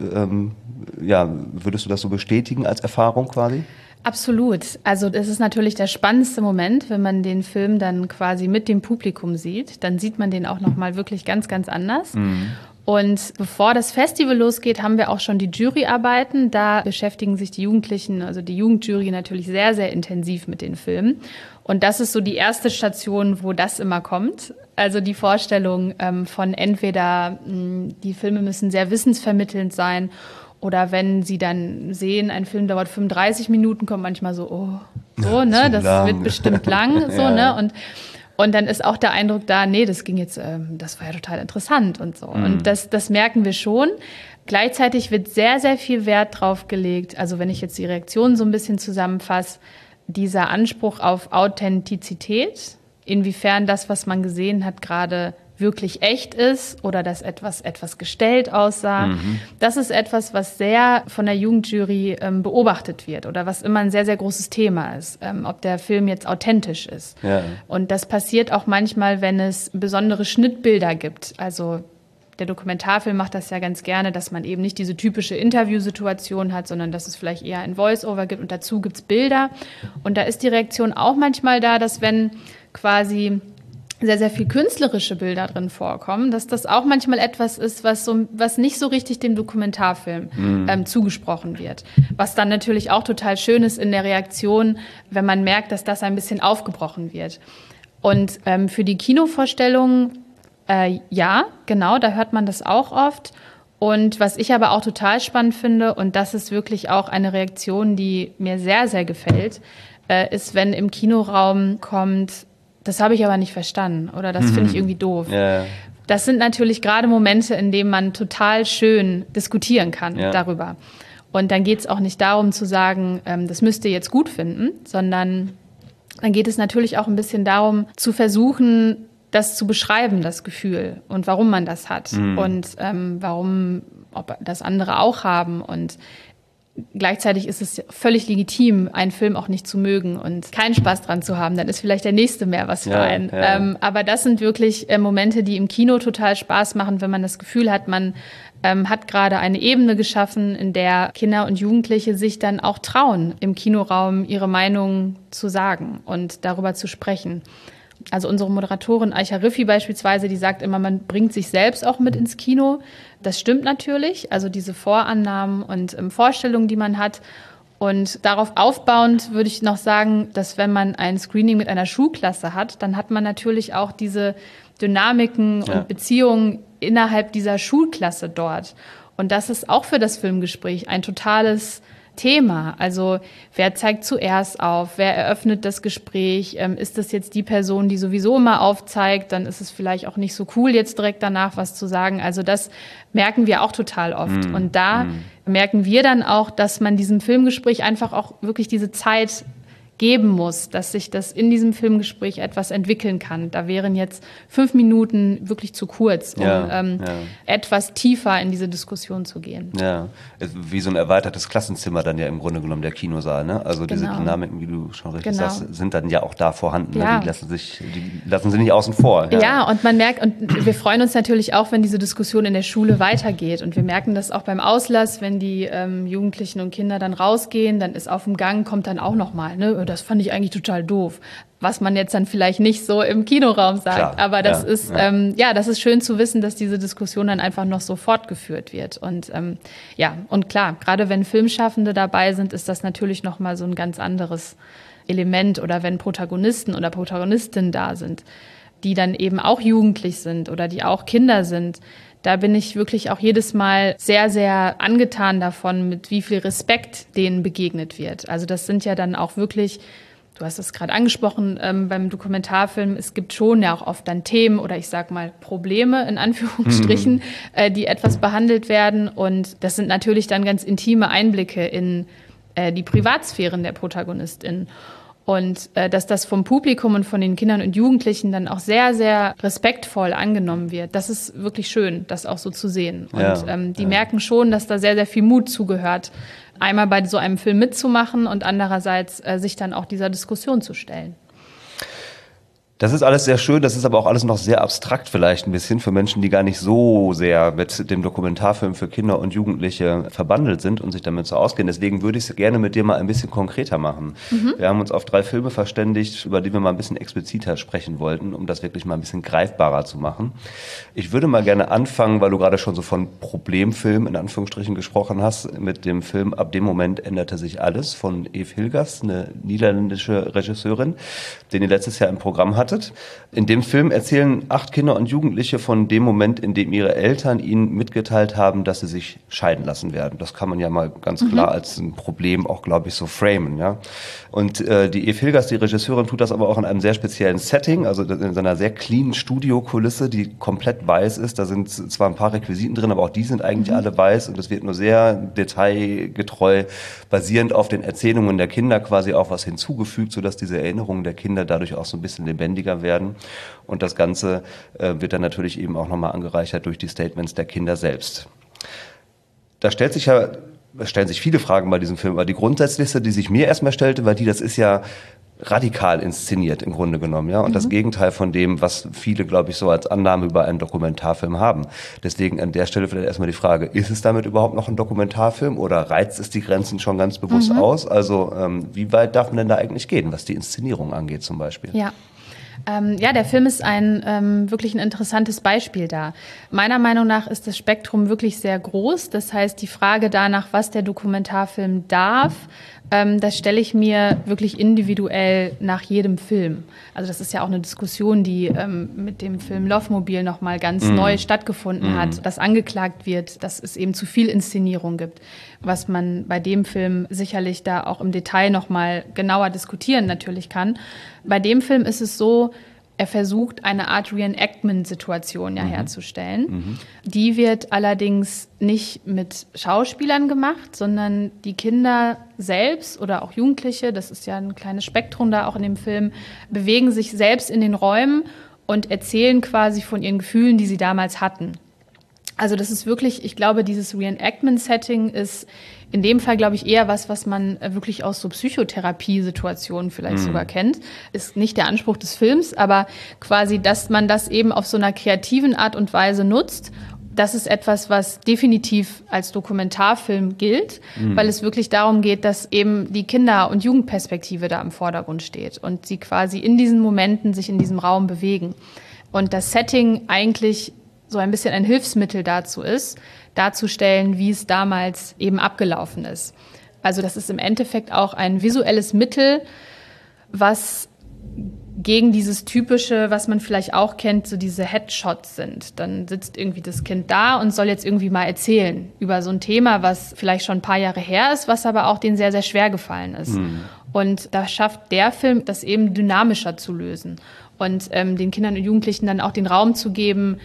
würdest du das so bestätigen als Erfahrung quasi? Absolut. Also das ist natürlich der spannendste Moment, wenn man den Film dann quasi mit dem Publikum sieht. Dann sieht man den auch nochmal wirklich ganz, ganz anders. Und bevor das Festival losgeht, haben wir auch schon die Juryarbeiten. Da beschäftigen sich die Jugendlichen, also die Jugendjury natürlich sehr, sehr intensiv mit den Filmen. Und das ist so die erste Station, wo das immer kommt. Also die Vorstellung von entweder, die Filme müssen sehr wissensvermittelnd sein, oder wenn sie dann sehen, ein Film dauert 35 Minuten, kommt manchmal so, das wird bestimmt lang, so, ne? Und dann ist auch der Eindruck da, nee, das ging jetzt, das war ja total interessant und so. Und das merken wir schon. Gleichzeitig wird sehr, sehr viel Wert drauf gelegt, also wenn ich jetzt die Reaktionen so ein bisschen zusammenfasse, dieser Anspruch auf Authentizität, inwiefern das, was man gesehen hat, gerade wirklich echt ist oder dass etwas gestellt aussah. Das ist etwas, was sehr von der Jugendjury beobachtet wird oder was immer ein sehr, sehr großes Thema ist, ob der Film jetzt authentisch ist. Ja. Und das passiert auch manchmal, wenn es besondere Schnittbilder gibt. Also der Dokumentarfilm macht das ja ganz gerne, dass man eben nicht diese typische Interviewsituation hat, sondern dass es vielleicht eher ein Voice-Over gibt und dazu gibt's Bilder. Und da ist die Reaktion auch manchmal da, dass wenn quasi sehr, sehr viel künstlerische Bilder drin vorkommen, dass das auch manchmal etwas ist, was nicht so richtig dem Dokumentarfilm zugesprochen wird. Was dann natürlich auch total schön ist in der Reaktion, wenn man merkt, dass das ein bisschen aufgebrochen wird. Und für die Kinovorstellung, ja, genau, da hört man das auch oft. Und was ich aber auch total spannend finde, und das ist wirklich auch eine Reaktion, die mir sehr, sehr gefällt, ist, wenn im Kinoraum kommt, das habe ich aber nicht verstanden oder das finde ich irgendwie doof. Yeah. Das sind natürlich gerade Momente, in denen man total schön diskutieren kann darüber. Und dann geht es auch nicht darum zu sagen, das müsst ihr jetzt gut finden, sondern dann geht es natürlich auch ein bisschen darum, zu versuchen, das zu beschreiben, das Gefühl und warum man das hat und ob das andere auch haben und gleichzeitig ist es völlig legitim, einen Film auch nicht zu mögen und keinen Spaß dran zu haben. Dann ist vielleicht der nächste mehr was für einen. Ja. Aber das sind wirklich Momente, die im Kino total Spaß machen, wenn man das Gefühl hat, man hat gerade eine Ebene geschaffen, in der Kinder und Jugendliche sich dann auch trauen, im Kinoraum ihre Meinung zu sagen und darüber zu sprechen. Also unsere Moderatorin Aisha Riffi beispielsweise, die sagt immer, man bringt sich selbst auch mit ins Kino. Das stimmt natürlich, also diese Vorannahmen und Vorstellungen, die man hat. Und darauf aufbauend würde ich noch sagen, dass wenn man ein Screening mit einer Schulklasse hat, dann hat man natürlich auch diese Dynamiken und Beziehungen innerhalb dieser Schulklasse dort. Und das ist auch für das Filmgespräch ein totales Thema. Also wer zeigt zuerst auf, wer eröffnet das Gespräch, ist das jetzt die Person, die sowieso immer aufzeigt, dann ist es vielleicht auch nicht so cool, jetzt direkt danach was zu sagen. Also das merken wir auch total oft. Und da merken wir dann auch, dass man diesem Filmgespräch einfach auch wirklich diese Zeit geben muss, dass sich das in diesem Filmgespräch etwas entwickeln kann. Da wären jetzt 5 Minuten wirklich zu kurz, um etwas tiefer in diese Diskussion zu gehen. Ja, wie so ein erweitertes Klassenzimmer dann ja im Grunde genommen der Kinosaal. Ne? Also diese Dynamiken, wie du schon richtig sagst, sind dann ja auch da vorhanden. Ja. Ne? Die lassen sie nicht außen vor. Ja, und man merkt, und wir freuen uns natürlich auch, wenn diese Diskussion in der Schule weitergeht. Und wir merken das auch beim Auslass, wenn die Jugendlichen und Kinder dann rausgehen, dann ist auf dem Gang, kommt dann auch nochmal, ne? Das fand ich eigentlich total doof. Was man jetzt dann vielleicht nicht so im Kinoraum sagt. Klar, aber das ist das ist schön zu wissen, dass diese Diskussion dann einfach noch so fortgeführt wird. Und und klar, gerade wenn Filmschaffende dabei sind, ist das natürlich nochmal so ein ganz anderes Element. Oder wenn Protagonisten oder Protagonistinnen da sind, die dann eben auch jugendlich sind oder die auch Kinder sind. Da bin ich wirklich auch jedes Mal sehr, sehr angetan davon, mit wie viel Respekt denen begegnet wird. Also das sind ja dann auch wirklich, du hast es gerade angesprochen beim Dokumentarfilm, es gibt schon ja auch oft dann Themen oder ich sag mal Probleme in Anführungsstrichen, die etwas behandelt werden. Und das sind natürlich dann ganz intime Einblicke in die Privatsphären der ProtagonistInnen. Und dass das vom Publikum und von den Kindern und Jugendlichen dann auch sehr, sehr respektvoll angenommen wird. Das ist wirklich schön, das auch so zu sehen. Und die merken schon, dass da sehr, sehr viel Mut zugehört, einmal bei so einem Film mitzumachen und andererseits sich dann auch dieser Diskussion zu stellen. Das ist alles sehr schön, das ist aber auch alles noch sehr abstrakt vielleicht ein bisschen für Menschen, die gar nicht so sehr mit dem Dokumentarfilm für Kinder und Jugendliche verbandelt sind und sich damit so auskennen. Deswegen würde ich es gerne mit dir mal ein bisschen konkreter machen. Wir haben uns auf 3 Filme verständigt, über die wir mal ein bisschen expliziter sprechen wollten, um das wirklich mal ein bisschen greifbarer zu machen. Ich würde mal gerne anfangen, weil du gerade schon so von Problemfilm in Anführungsstrichen gesprochen hast, mit dem Film Ab dem Moment änderte sich alles von Eve Hilgers, eine niederländische Regisseurin, den ihr letztes Jahr im Programm hattet. In dem Film erzählen 8 Kinder und Jugendliche von dem Moment, in dem ihre Eltern ihnen mitgeteilt haben, dass sie sich scheiden lassen werden. Das kann man ja mal ganz klar als ein Problem auch, glaube ich, so framen. Ja? Und die Eve Hilgers, die Regisseurin, tut das aber auch in einem sehr speziellen Setting, also in seiner sehr cleanen Studiokulisse, die komplett weiß ist. Da sind zwar ein paar Requisiten drin, aber auch die sind eigentlich alle weiß und es wird nur sehr detailgetreu, basierend auf den Erzählungen der Kinder quasi auch was hinzugefügt, sodass diese Erinnerungen der Kinder dadurch auch so ein bisschen lebendiger werden. Und das Ganze wird dann natürlich eben auch nochmal angereichert durch die Statements der Kinder selbst. Da stellen sich viele Fragen bei diesem Film, aber die grundsätzlichste, die sich mir erstmal stellte, war das ist ja radikal inszeniert im Grunde genommen, ja, und das Gegenteil von dem, was viele, glaube ich, so als Annahme über einen Dokumentarfilm haben. Deswegen an der Stelle vielleicht erstmal die Frage, ist es damit überhaupt noch ein Dokumentarfilm oder reizt es die Grenzen schon ganz bewusst aus? Also wie weit darf man denn da eigentlich gehen, was die Inszenierung angeht zum Beispiel? Ja. Der Film ist wirklich ein interessantes Beispiel da. Meiner Meinung nach ist das Spektrum wirklich sehr groß. Das heißt, die Frage danach, was der Dokumentarfilm darf, das stelle ich mir wirklich individuell nach jedem Film. Also das ist ja auch eine Diskussion, die mit dem Film Lovemobil nochmal ganz neu stattgefunden hat, dass angeklagt wird, dass es eben zu viel Inszenierung gibt, was man bei dem Film sicherlich da auch im Detail nochmal genauer diskutieren natürlich kann. Bei dem Film ist es so, er versucht, eine Art Reenactment-Situation herzustellen. Die wird allerdings nicht mit Schauspielern gemacht, sondern die Kinder selbst oder auch Jugendliche, das ist ja ein kleines Spektrum da auch in dem Film, bewegen sich selbst in den Räumen und erzählen quasi von ihren Gefühlen, die sie damals hatten. Also das ist wirklich, ich glaube, dieses Reenactment-Setting ist in dem Fall, glaube ich, eher was man wirklich aus so Psychotherapie-Situationen vielleicht sogar kennt. Ist nicht der Anspruch des Films, aber quasi, dass man das eben auf so einer kreativen Art und Weise nutzt, das ist etwas, was definitiv als Dokumentarfilm gilt, weil es wirklich darum geht, dass eben die Kinder- und Jugendperspektive da im Vordergrund steht und sie quasi in diesen Momenten sich in diesem Raum bewegen. Und das Setting eigentlich so ein bisschen ein Hilfsmittel dazu ist, darzustellen, wie es damals eben abgelaufen ist. Also das ist im Endeffekt auch ein visuelles Mittel, was gegen dieses typische, was man vielleicht auch kennt, so diese Headshots sind. Dann sitzt irgendwie das Kind da und soll jetzt irgendwie mal erzählen über so ein Thema, was vielleicht schon ein paar Jahre her ist, was aber auch denen sehr, sehr schwer gefallen ist. Und da schafft der Film, das eben dynamischer zu lösen und den Kindern und Jugendlichen dann auch den Raum zu geben,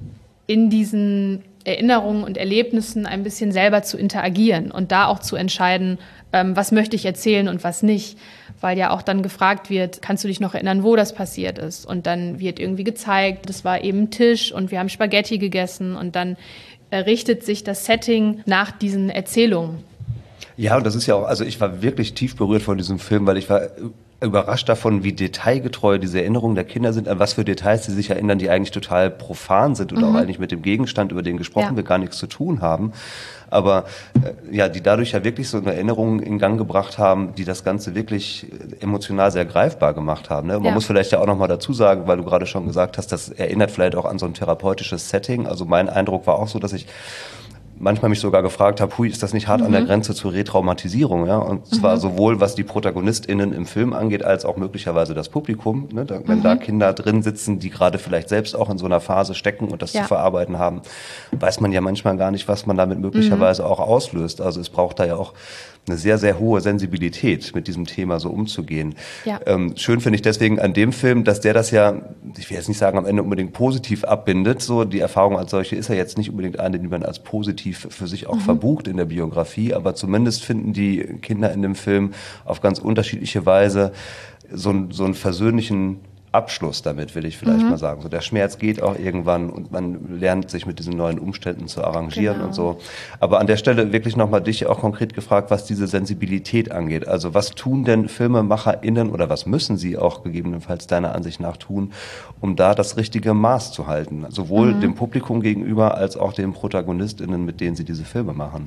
in diesen Erinnerungen und Erlebnissen ein bisschen selber zu interagieren und da auch zu entscheiden, was möchte ich erzählen und was nicht. Weil ja auch dann gefragt wird, kannst du dich noch erinnern, wo das passiert ist? Und dann wird irgendwie gezeigt, das war eben ein Tisch und wir haben Spaghetti gegessen und dann richtet sich das Setting nach diesen Erzählungen. Ja, und das ist ja auch, also ich war wirklich tief berührt von diesem Film, weil ich war überrascht davon, wie detailgetreu diese Erinnerungen der Kinder sind, an was für Details sie sich erinnern, die eigentlich total profan sind und auch eigentlich mit dem Gegenstand, über den gesprochen wird, gar nichts zu tun haben. Aber die dadurch ja wirklich so eine Erinnerung in Gang gebracht haben, die das Ganze wirklich emotional sehr greifbar gemacht haben. Ne? Man muss vielleicht ja auch nochmal dazu sagen, weil du gerade schon gesagt hast, das erinnert vielleicht auch an so ein therapeutisches Setting. Also mein Eindruck war auch so, dass ich manchmal mich sogar gefragt habe, hui, ist das nicht hart an der Grenze zur Retraumatisierung? Ja? Und zwar sowohl, was die ProtagonistInnen im Film angeht, als auch möglicherweise das Publikum. Ne? Wenn da Kinder drin sitzen, die gerade vielleicht selbst auch in so einer Phase stecken und das zu verarbeiten haben, weiß man ja manchmal gar nicht, was man damit möglicherweise auch auslöst. Also es braucht da ja auch eine sehr, sehr hohe Sensibilität, mit diesem Thema so umzugehen. Ja. Schön finde ich deswegen an dem Film, dass der das ja, ich will jetzt nicht sagen, am Ende unbedingt positiv abbindet. So, die Erfahrung als solche ist ja jetzt nicht unbedingt eine, die man als positiv für sich auch verbucht in der Biografie, aber zumindest finden die Kinder in dem Film auf ganz unterschiedliche Weise so einen versöhnlichen Abschluss damit, will ich vielleicht mal sagen. So, der Schmerz geht auch irgendwann und man lernt sich mit diesen neuen Umständen zu arrangieren und so. Aber an der Stelle wirklich nochmal dich auch konkret gefragt, was diese Sensibilität angeht. Also was tun denn FilmemacherInnen oder was müssen sie auch gegebenenfalls deiner Ansicht nach tun, um da das richtige Maß zu halten? Sowohl dem Publikum gegenüber als auch den ProtagonistInnen, mit denen sie diese Filme machen.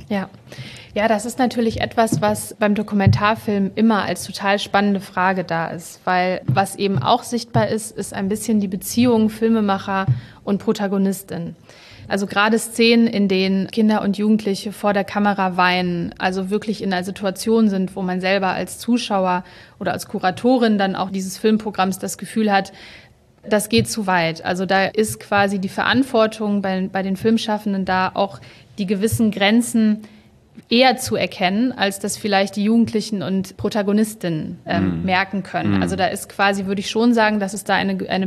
Ja, das ist natürlich etwas, was beim Dokumentarfilm immer als total spannende Frage da ist, weil was eben auch sichtbar ist ein bisschen die Beziehung Filmemacher und Protagonistin. Also gerade Szenen, in denen Kinder und Jugendliche vor der Kamera weinen, also wirklich in einer Situation sind, wo man selber als Zuschauer oder als Kuratorin dann auch dieses Filmprogramms das Gefühl hat, das geht zu weit. Also da ist quasi die Verantwortung bei den Filmschaffenden da, auch die gewissen Grenzen eher zu erkennen, als das vielleicht die Jugendlichen und Protagonistinnen merken können. Also da ist quasi, würde ich schon sagen, dass es da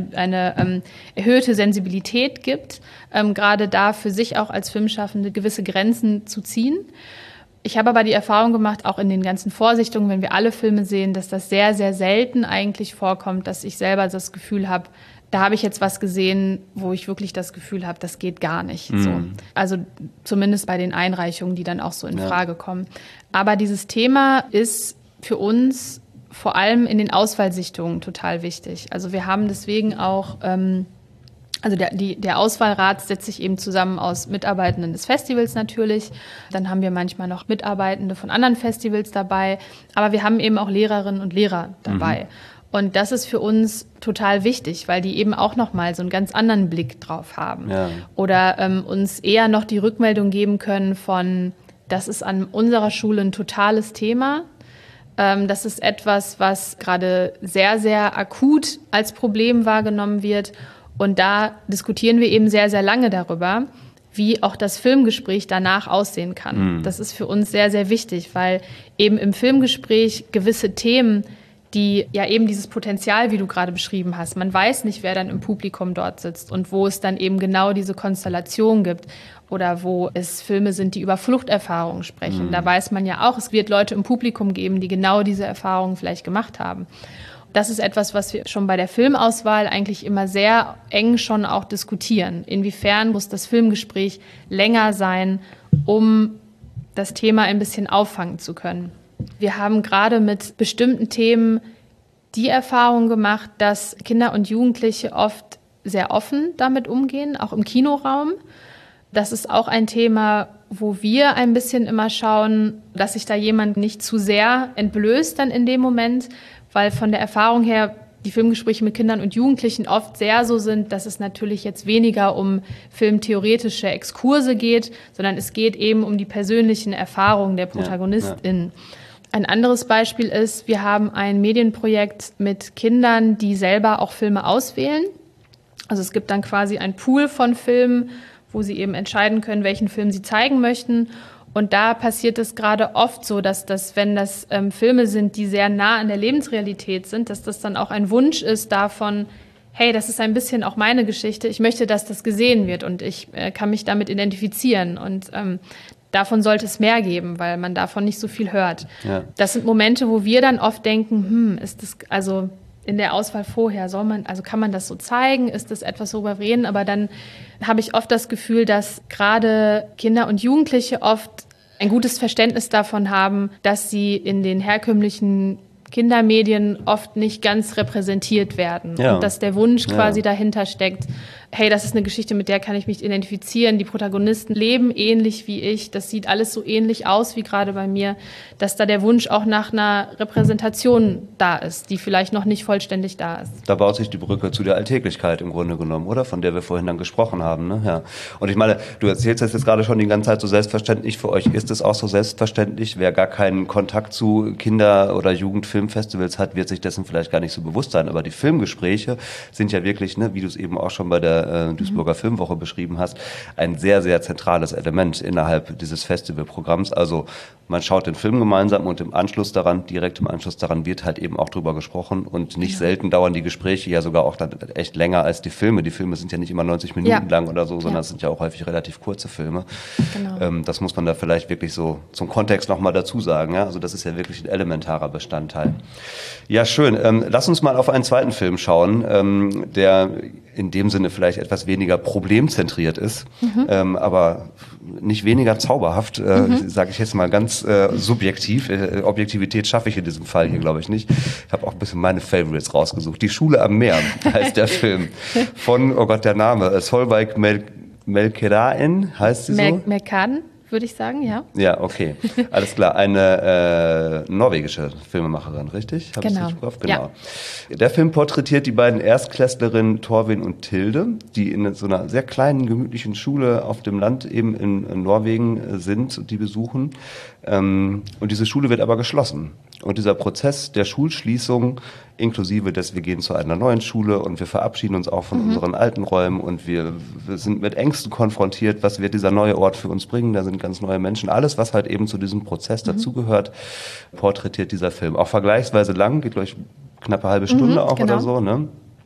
eine erhöhte Sensibilität gibt, gerade da für sich auch als Filmschaffende gewisse Grenzen zu ziehen. Ich habe aber die Erfahrung gemacht, auch in den ganzen Vorsichtungen, wenn wir alle Filme sehen, dass das sehr, sehr selten eigentlich vorkommt, dass ich selber das Gefühl habe, da habe ich jetzt was gesehen, wo ich wirklich das Gefühl habe, das geht gar nicht. So. Also zumindest bei den Einreichungen, die dann auch so in Frage kommen. Aber dieses Thema ist für uns vor allem in den Auswahlsichtungen total wichtig. Also wir haben deswegen auch, der Auswahlrat setzt sich eben zusammen aus Mitarbeitenden des Festivals natürlich. Dann haben wir manchmal noch Mitarbeitende von anderen Festivals dabei. Aber wir haben eben auch Lehrerinnen und Lehrer dabei. Und das ist für uns total wichtig, weil die eben auch noch mal so einen ganz anderen Blick drauf haben. Ja. Oder uns eher noch die Rückmeldung geben können von, das ist an unserer Schule ein totales Thema. Das ist etwas, was gerade sehr, sehr akut als Problem wahrgenommen wird. Und da diskutieren wir eben sehr, sehr lange darüber, wie auch das Filmgespräch danach aussehen kann. Das ist für uns sehr, sehr wichtig, weil eben im Filmgespräch gewisse Themen, die ja eben dieses Potenzial, wie du gerade beschrieben hast, man weiß nicht, wer dann im Publikum dort sitzt und wo es dann eben genau diese Konstellation gibt oder wo es Filme sind, die über Fluchterfahrungen sprechen. Da weiß man ja auch, es wird Leute im Publikum geben, die genau diese Erfahrungen vielleicht gemacht haben. Das ist etwas, was wir schon bei der Filmauswahl eigentlich immer sehr eng schon auch diskutieren. Inwiefern muss das Filmgespräch länger sein, um das Thema ein bisschen auffangen zu können? Wir haben gerade mit bestimmten Themen die Erfahrung gemacht, dass Kinder und Jugendliche oft sehr offen damit umgehen, auch im Kinoraum. Das ist auch ein Thema, wo wir ein bisschen immer schauen, dass sich da jemand nicht zu sehr entblößt dann in dem Moment, weil von der Erfahrung her die Filmgespräche mit Kindern und Jugendlichen oft sehr so sind, dass es natürlich jetzt weniger um filmtheoretische Exkurse geht, sondern es geht eben um die persönlichen Erfahrungen der ProtagonistInnen. Ja. Ein anderes Beispiel ist, wir haben ein Medienprojekt mit Kindern, die selber auch Filme auswählen. Also es gibt dann quasi ein Pool von Filmen, wo sie eben entscheiden können, welchen Film sie zeigen möchten. Und da passiert es gerade oft so, dass wenn das Filme sind, die sehr nah an der Lebensrealität sind, dass das dann auch ein Wunsch ist davon, hey, das ist ein bisschen auch meine Geschichte, ich möchte, dass das gesehen wird und ich kann mich damit identifizieren. Und davon sollte es mehr geben, weil man davon nicht so viel hört. Ja. Das sind Momente, wo wir dann oft denken, ist das, also in der Auswahl vorher, kann man das so zeigen? Ist das etwas, worüber wir reden? Aber dann habe ich oft das Gefühl, dass gerade Kinder und Jugendliche oft ein gutes Verständnis davon haben, dass sie in den herkömmlichen Kindermedien oft nicht ganz repräsentiert werden. Ja. Und dass der Wunsch quasi dahinter steckt, hey, das ist eine Geschichte, mit der kann ich mich identifizieren. Die Protagonisten leben ähnlich wie ich. Das sieht alles so ähnlich aus wie gerade bei mir, dass da der Wunsch auch nach einer Repräsentation da ist, die vielleicht noch nicht vollständig da ist. Da baut sich die Brücke zu der Alltäglichkeit im Grunde genommen, oder? Von der wir vorhin dann gesprochen haben. Ne? Ja. Und ich meine, du erzählst das jetzt gerade schon die ganze Zeit so selbstverständlich. Für euch ist es auch so selbstverständlich. Wer gar keinen Kontakt zu Kinder- oder Jugendfilmfestivals hat, wird sich dessen vielleicht gar nicht so bewusst sein. Aber die Filmgespräche sind ja wirklich, ne, wie du es eben auch schon bei der Duisburger Filmwoche beschrieben hast, ein sehr, sehr zentrales Element innerhalb dieses Festivalprogramms. Also man schaut den Film gemeinsam und direkt im Anschluss daran wird halt eben auch drüber gesprochen und nicht selten dauern die Gespräche ja sogar auch dann echt länger als die Filme. Die Filme sind ja nicht immer 90 Minuten lang oder so, sondern es sind ja auch häufig relativ kurze Filme. Genau. Das muss man da vielleicht wirklich so zum Kontext nochmal dazu sagen. Ja? Also das ist ja wirklich ein elementarer Bestandteil. Ja, schön. Lass uns mal auf einen zweiten Film schauen, der in dem Sinne vielleicht etwas weniger problemzentriert ist, aber nicht weniger zauberhaft, sage ich jetzt mal ganz subjektiv. Objektivität schaffe ich in diesem Fall hier, glaube ich, nicht. Ich habe auch ein bisschen meine Favorites rausgesucht. Die Schule am Meer heißt der Film von, oh Gott, der Name, Solveig Melkeraen heißt sie so? Melkaden, würde ich sagen, ja. Ja, okay. Alles klar. Eine norwegische Filmemacherin, richtig? Hab genau. Ich im Kopf? Genau. Ja. Der Film porträtiert die beiden Erstklässlerinnen Torvin und Tilde, die in so einer sehr kleinen, gemütlichen Schule auf dem Land eben in Norwegen sind und die besuchen. Und diese Schule wird aber geschlossen. Und dieser Prozess der Schulschließung, inklusive des, wir gehen zu einer neuen Schule und wir verabschieden uns auch von unseren alten Räumen und wir sind mit Ängsten konfrontiert, was wird dieser neue Ort für uns bringen, da sind ganz neue Menschen. Alles, was halt eben zu diesem Prozess dazugehört, porträtiert dieser Film. Auch vergleichsweise lang, geht gleich knappe halbe Stunde auch oder so, ne?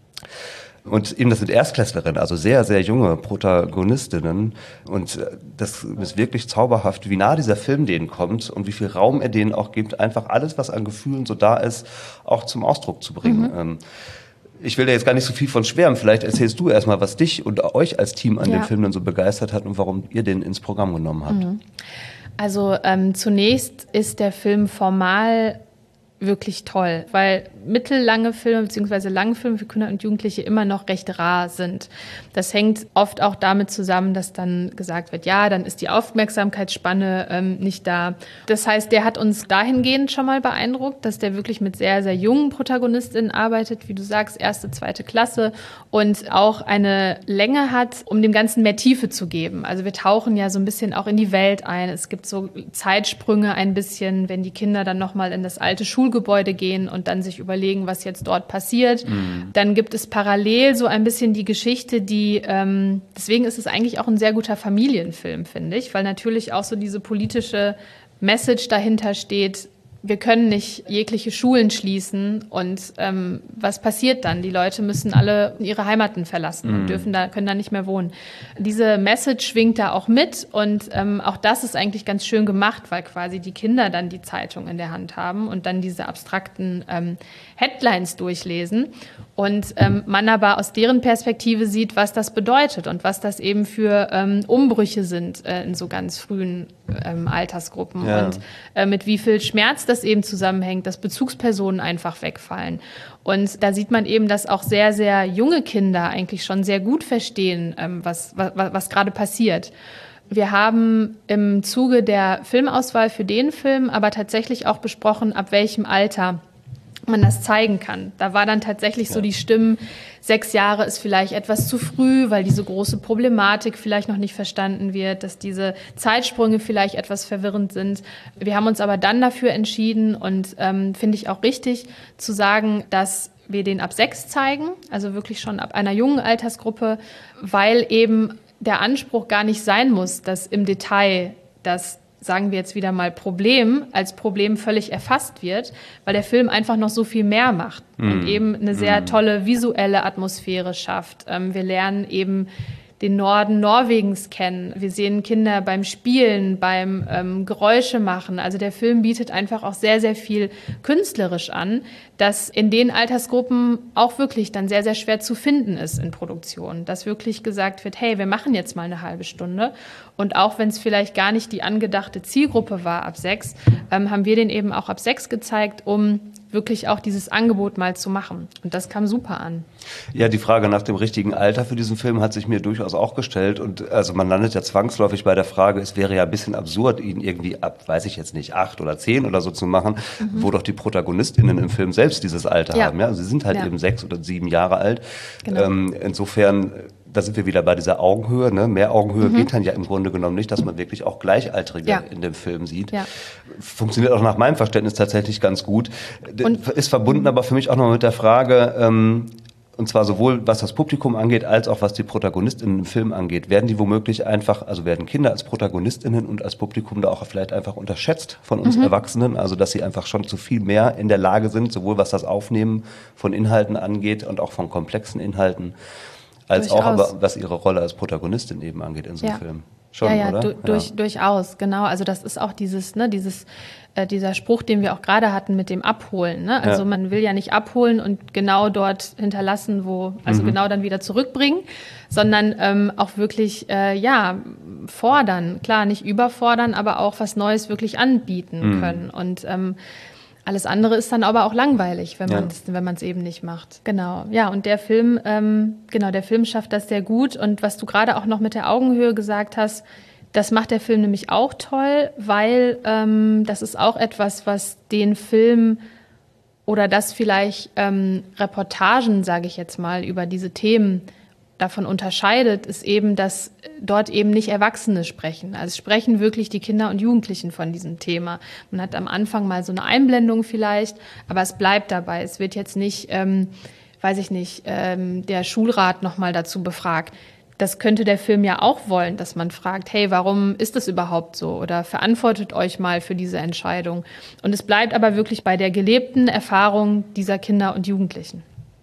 Und eben das sind Erstklässlerinnen, also sehr, sehr junge Protagonistinnen. Und das ist wirklich zauberhaft, wie nah dieser Film denen kommt und wie viel Raum er denen auch gibt, einfach alles, was an Gefühlen so da ist, auch zum Ausdruck zu bringen. Ich will da jetzt gar nicht so viel von schwärmen. Vielleicht erzählst du erstmal, was dich und euch als Team an dem Film dann so begeistert hat und warum ihr den ins Programm genommen habt. Also zunächst ist der Film formal wirklich toll, weil mittellange Filme bzw. lange Filme für Kinder und Jugendliche immer noch recht rar sind. Das hängt oft auch damit zusammen, dass dann gesagt wird, ja, dann ist die Aufmerksamkeitsspanne nicht da. Das heißt, der hat uns dahingehend schon mal beeindruckt, dass der wirklich mit sehr, sehr jungen ProtagonistInnen arbeitet, wie du sagst, 1., 2. Klasse und auch eine Länge hat, um dem Ganzen mehr Tiefe zu geben. Also wir tauchen ja so ein bisschen auch in die Welt ein. Es gibt so Zeitsprünge ein bisschen, wenn die Kinder dann nochmal in das alte Schulgebäude gehen und dann sich überlegen, was jetzt dort passiert. Dann gibt es parallel so ein bisschen die Geschichte, die, deswegen ist es eigentlich auch ein sehr guter Familienfilm, finde ich, weil natürlich auch so diese politische Message dahinter steht, wir können nicht jegliche Schulen schließen und was passiert dann? Die Leute müssen alle ihre Heimaten verlassen und können da nicht mehr wohnen. Diese Message schwingt da auch mit und auch das ist eigentlich ganz schön gemacht, weil quasi die Kinder dann die Zeitung in der Hand haben und dann diese abstrakten Headlines durchlesen und man aber aus deren Perspektive sieht, was das bedeutet und was das eben für Umbrüche sind in so ganz frühen Altersgruppen und mit wie viel Schmerz das das eben zusammenhängt, dass Bezugspersonen einfach wegfallen. Und da sieht man eben, dass auch sehr, sehr junge Kinder eigentlich schon sehr gut verstehen, was gerade passiert. Wir haben im Zuge der Filmauswahl für den Film aber tatsächlich auch besprochen, ab welchem Alter man das zeigen kann. Da war dann tatsächlich so die Stimmen, 6 Jahre ist vielleicht etwas zu früh, weil diese große Problematik vielleicht noch nicht verstanden wird, dass diese Zeitsprünge vielleicht etwas verwirrend sind. Wir haben uns aber dann dafür entschieden und finde ich auch richtig zu sagen, dass wir den ab 6 zeigen, also wirklich schon ab einer jungen Altersgruppe, weil eben der Anspruch gar nicht sein muss, dass im Detail das, sagen wir jetzt wieder mal, Problem als Problem völlig erfasst wird, weil der Film einfach noch so viel mehr macht und eben eine sehr tolle visuelle Atmosphäre schafft. Wir lernen eben den Norden Norwegens kennen. Wir sehen Kinder beim Spielen, beim Geräusche machen. Also der Film bietet einfach auch sehr, sehr viel künstlerisch an, das in den Altersgruppen auch wirklich dann sehr, sehr schwer zu finden ist in Produktionen. Dass wirklich gesagt wird, hey, wir machen jetzt mal eine halbe Stunde. Und auch wenn es vielleicht gar nicht die angedachte Zielgruppe war ab 6, haben wir den eben auch ab 6 gezeigt, um wirklich auch dieses Angebot mal zu machen. Und das kam super an. Ja, die Frage nach dem richtigen Alter für diesen Film hat sich mir durchaus auch gestellt. Und also man landet ja zwangsläufig bei der Frage, es wäre ja ein bisschen absurd, ihn irgendwie ab, weiß ich jetzt nicht, 8 oder 10 oder so zu machen, wo doch die ProtagonistInnen im Film selbst dieses Alter haben. Ja? Also sie sind halt eben 6 oder 7 Jahre alt. Genau. Insofern, da sind wir wieder bei dieser Augenhöhe. Ne? Mehr Augenhöhe geht dann ja im Grunde genommen nicht, dass man wirklich auch Gleichaltrige in dem Film sieht. Ja. Funktioniert auch nach meinem Verständnis tatsächlich ganz gut. Und ist verbunden aber für mich auch noch mit der Frage, und zwar sowohl was das Publikum angeht, als auch was die ProtagonistInnen im Film angeht. Werden die womöglich einfach, also werden Kinder als ProtagonistInnen und als Publikum da auch vielleicht einfach unterschätzt von uns Erwachsenen? Also dass sie einfach schon zu viel mehr in der Lage sind, sowohl was das Aufnehmen von Inhalten angeht und auch von komplexen Inhalten, als durchaus. Auch aber was ihre Rolle als Protagonistin eben angeht in so einem Film. Schon, oder? Durchaus, genau. Also das ist auch dieser Spruch, den wir auch gerade hatten mit dem Abholen. Ne? Also man will ja nicht abholen und genau dort hinterlassen, genau dann wieder zurückbringen, sondern auch wirklich, fordern. Klar, nicht überfordern, aber auch was Neues wirklich anbieten können. Und alles andere ist dann aber auch langweilig, wenn man es eben nicht macht. Genau. Ja, und der Film, der Film schafft das sehr gut. Und was du gerade auch noch mit der Augenhöhe gesagt hast, das macht der Film nämlich auch toll, weil das ist auch etwas, was den Film oder das vielleicht Reportagen, sage ich jetzt mal, über diese Themen davon unterscheidet, ist eben, dass dort eben nicht Erwachsene sprechen. Also sprechen wirklich die Kinder und Jugendlichen von diesem Thema. Man hat am Anfang mal so eine Einblendung vielleicht, aber es bleibt dabei. Es wird jetzt nicht, der Schulrat nochmal dazu befragt. Das könnte der Film ja auch wollen, dass man fragt, hey, warum ist das überhaupt so? Oder verantwortet euch mal für diese Entscheidung. Und es bleibt aber wirklich bei der gelebten Erfahrung dieser Kinder und Jugendlichen.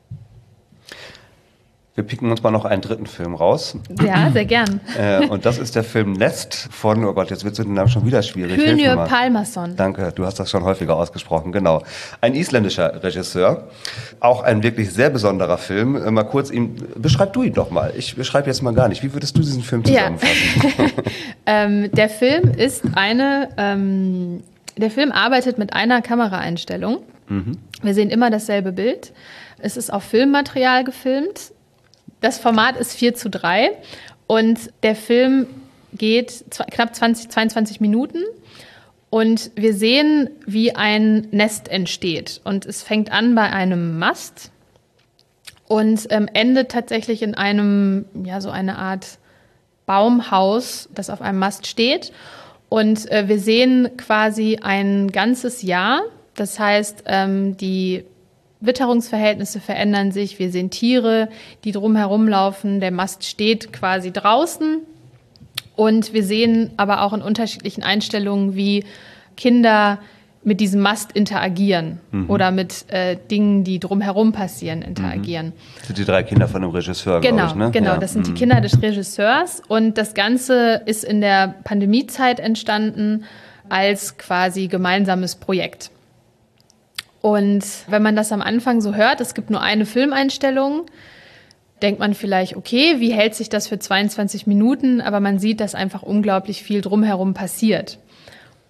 Wir picken uns mal noch einen dritten Film raus. Ja, sehr gern. Und das ist der Film Nest von, oh Gott, jetzt wird den Namen schon wieder schwierig. Hönjö Pálmason. Danke, du hast das schon häufiger ausgesprochen, genau. Ein isländischer Regisseur, auch ein wirklich sehr besonderer Film. Mal kurz, beschreib du ihn doch mal. Ich beschreibe jetzt mal gar nicht. Wie würdest du diesen Film zusammenfassen? Ja. Der Film ist der Film arbeitet mit einer Kameraeinstellung. Wir sehen immer dasselbe Bild. Es ist auf Filmmaterial gefilmt. Das Format ist 4:3 und der Film geht knapp 22 Minuten und wir sehen, wie ein Nest entsteht. Und es fängt an bei einem Mast und endet tatsächlich in einem, so eine Art Baumhaus, das auf einem Mast steht. Und wir sehen quasi ein ganzes Jahr. Das heißt, die Witterungsverhältnisse verändern sich. Wir sehen Tiere, die drumherum laufen. Der Mast steht quasi draußen. Und wir sehen aber auch in unterschiedlichen Einstellungen, wie Kinder mit diesem Mast interagieren oder mit Dingen, die drumherum passieren, interagieren. Das sind die 3 Kinder von dem Regisseur, glaube ich, ne? Genau, das sind die Kinder des Regisseurs. Und das Ganze ist in der Pandemiezeit entstanden als quasi gemeinsames Projekt. Und wenn man das am Anfang so hört, es gibt nur eine Filmeinstellung, denkt man vielleicht, okay, wie hält sich das für 22 Minuten? Aber man sieht, dass einfach unglaublich viel drumherum passiert.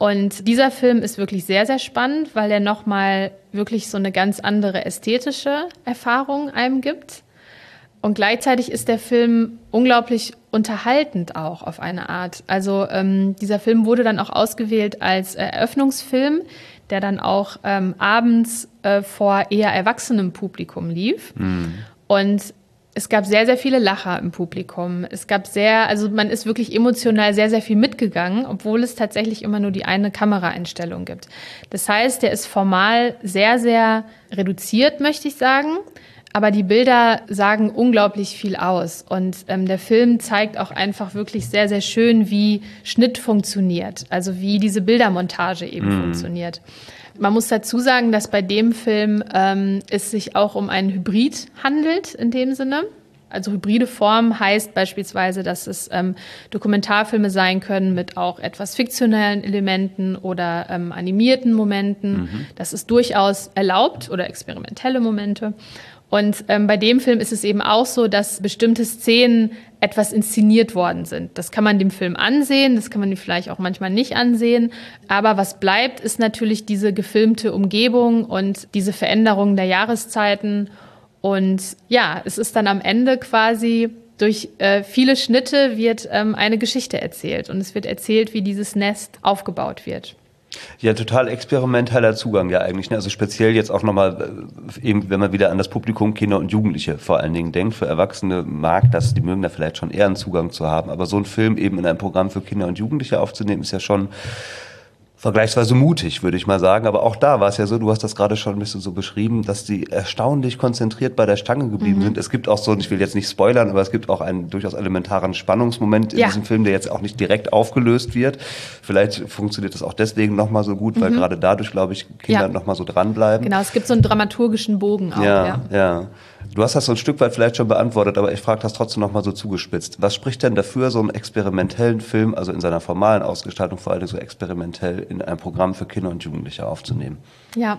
Und dieser Film ist wirklich sehr, sehr spannend, weil er nochmal wirklich so eine ganz andere ästhetische Erfahrung einem gibt. Und gleichzeitig ist der Film unglaublich unterhaltend auch auf eine Art. Also dieser Film wurde dann auch ausgewählt als Eröffnungsfilm, der dann auch abends vor eher erwachsenem Publikum lief. Mhm. Und es gab sehr, sehr viele Lacher im Publikum. Also man ist wirklich emotional sehr, sehr viel mitgegangen, obwohl es tatsächlich immer nur die eine Kameraeinstellung gibt. Das heißt, der ist formal sehr, sehr reduziert, möchte ich sagen. Aber die Bilder sagen unglaublich viel aus. Und der Film zeigt auch einfach wirklich sehr, sehr schön, wie Schnitt funktioniert. Also wie diese Bildermontage eben funktioniert. Man muss dazu sagen, dass bei dem Film es sich auch um einen Hybrid handelt in dem Sinne. Also hybride Form heißt beispielsweise, dass es Dokumentarfilme sein können mit auch etwas fiktionellen Elementen oder animierten Momenten. Das ist durchaus erlaubt oder experimentelle Momente. Und bei dem Film ist es eben auch so, dass bestimmte Szenen etwas inszeniert worden sind. Das kann man dem Film ansehen, das kann man ihm vielleicht auch manchmal nicht ansehen. Aber was bleibt, ist natürlich diese gefilmte Umgebung und diese Veränderung der Jahreszeiten. Und ja, es ist dann am Ende quasi durch viele Schnitte wird eine Geschichte erzählt. Und es wird erzählt, wie dieses Nest aufgebaut wird. Ja, total experimenteller Zugang ja eigentlich. Ne? Also speziell jetzt auch nochmal, eben wenn man wieder an das Publikum Kinder und Jugendliche vor allen Dingen denkt. Für Erwachsene die mögen da vielleicht schon eher einen Zugang zu haben. Aber so einen Film eben in einem Programm für Kinder und Jugendliche aufzunehmen, ist ja schon vergleichsweise mutig, würde ich mal sagen. Aber auch da war es ja so, du hast das gerade schon ein bisschen so beschrieben, dass die erstaunlich konzentriert bei der Stange geblieben sind. Es gibt auch so, ich will jetzt nicht spoilern, aber es gibt auch einen durchaus elementaren Spannungsmoment in diesem Film, der jetzt auch nicht direkt aufgelöst wird. Vielleicht funktioniert das auch deswegen nochmal so gut, weil gerade dadurch, glaube ich, Kinder nochmal so dranbleiben. Genau, es gibt so einen dramaturgischen Bogen auch. Ja. Du hast das so ein Stück weit vielleicht schon beantwortet, aber ich frage das trotzdem nochmal so zugespitzt. Was spricht denn dafür, so einen experimentellen Film, also in seiner formalen Ausgestaltung vor allem so experimentell in ein Programm für Kinder und Jugendliche aufzunehmen? Ja,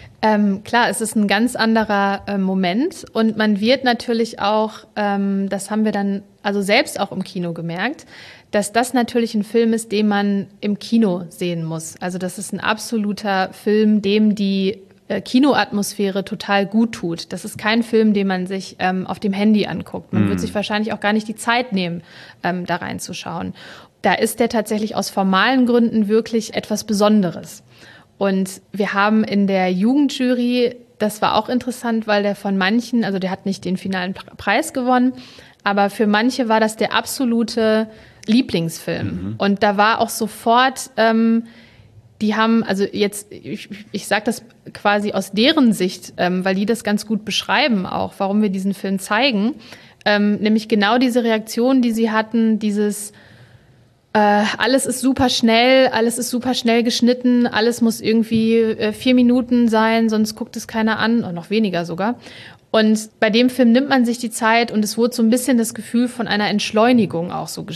klar, es ist ein ganz anderer Moment und man wird natürlich auch, das haben wir dann also selbst auch im Kino gemerkt, dass das natürlich ein Film ist, den man im Kino sehen muss. Also das ist ein absoluter Film, dem die Kinoatmosphäre total gut tut. Das ist kein Film, den man sich auf dem Handy anguckt. Man wird sich wahrscheinlich auch gar nicht die Zeit nehmen, da reinzuschauen. Da ist der tatsächlich aus formalen Gründen wirklich etwas Besonderes. Und wir haben in der Jugendjury, das war auch interessant, weil der von manchen, also der hat nicht den finalen Preis gewonnen, aber für manche war das der absolute Lieblingsfilm. Und da war auch sofort die haben, also jetzt, ich sage das quasi aus deren Sicht, weil die das ganz gut beschreiben auch, warum wir diesen Film zeigen, nämlich genau diese Reaktion, die sie hatten, dieses alles ist super schnell geschnitten, alles muss irgendwie 4 Minuten sein, sonst guckt es keiner an, oder noch weniger sogar. Und bei dem Film nimmt man sich die Zeit und es wurde so ein bisschen das Gefühl von einer Entschleunigung auch so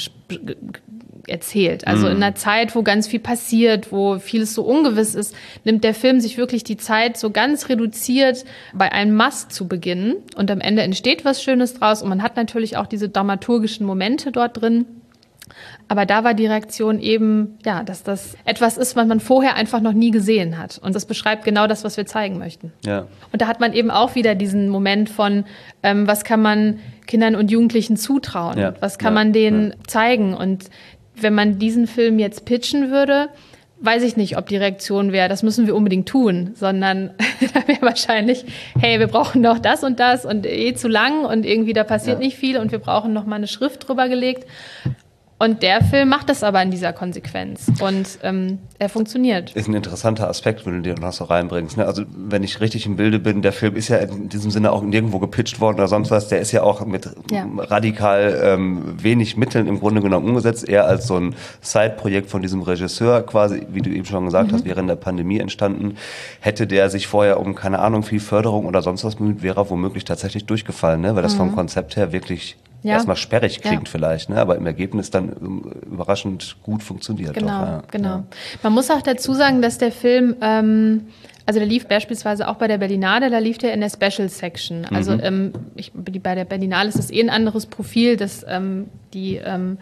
erzählt. Also in einer Zeit, wo ganz viel passiert, wo vieles so ungewiss ist, nimmt der Film sich wirklich die Zeit so ganz reduziert bei einem Must zu beginnen. Und am Ende entsteht was Schönes draus und man hat natürlich auch diese dramaturgischen Momente dort drin. Aber da war die Reaktion eben, ja, dass das etwas ist, was man vorher einfach noch nie gesehen hat. Und das beschreibt genau das, was wir zeigen möchten. Ja. Und da hat man eben auch wieder diesen Moment von, was kann man Kindern und Jugendlichen zutrauen? Ja. Was kann man denen zeigen? Und wenn man diesen Film jetzt pitchen würde, weiß ich nicht, ob die Reaktion wäre, das müssen wir unbedingt tun, sondern da wäre wahrscheinlich, hey, wir brauchen doch das und zu lang und irgendwie da passiert nicht viel und wir brauchen noch mal eine Schrift drüber gelegt. Und der Film macht das aber in dieser Konsequenz und er funktioniert. Ist ein interessanter Aspekt, wenn du den noch so reinbringst. Ne? Also wenn ich richtig im Bilde bin, der Film ist ja in diesem Sinne auch nirgendwo gepitcht worden oder sonst was. Der ist ja auch mit radikal wenig Mitteln im Grunde genommen umgesetzt. Eher als so ein Side-Projekt von diesem Regisseur quasi, wie du eben schon gesagt hast, während der Pandemie entstanden. Hätte der sich vorher um, keine Ahnung, viel Förderung oder sonst was bemüht, wäre er womöglich tatsächlich durchgefallen. Ne? Weil das vom Konzept her wirklich erstmal sperrig klingt vielleicht, ne? Aber im Ergebnis dann überraschend gut funktioniert. Genau, genau. Man muss auch dazu sagen, dass der Film, also der lief beispielsweise auch bei der Berlinale, da lief der in der Special Section. Also bei der Berlinale ist das ein anderes Profil, dass die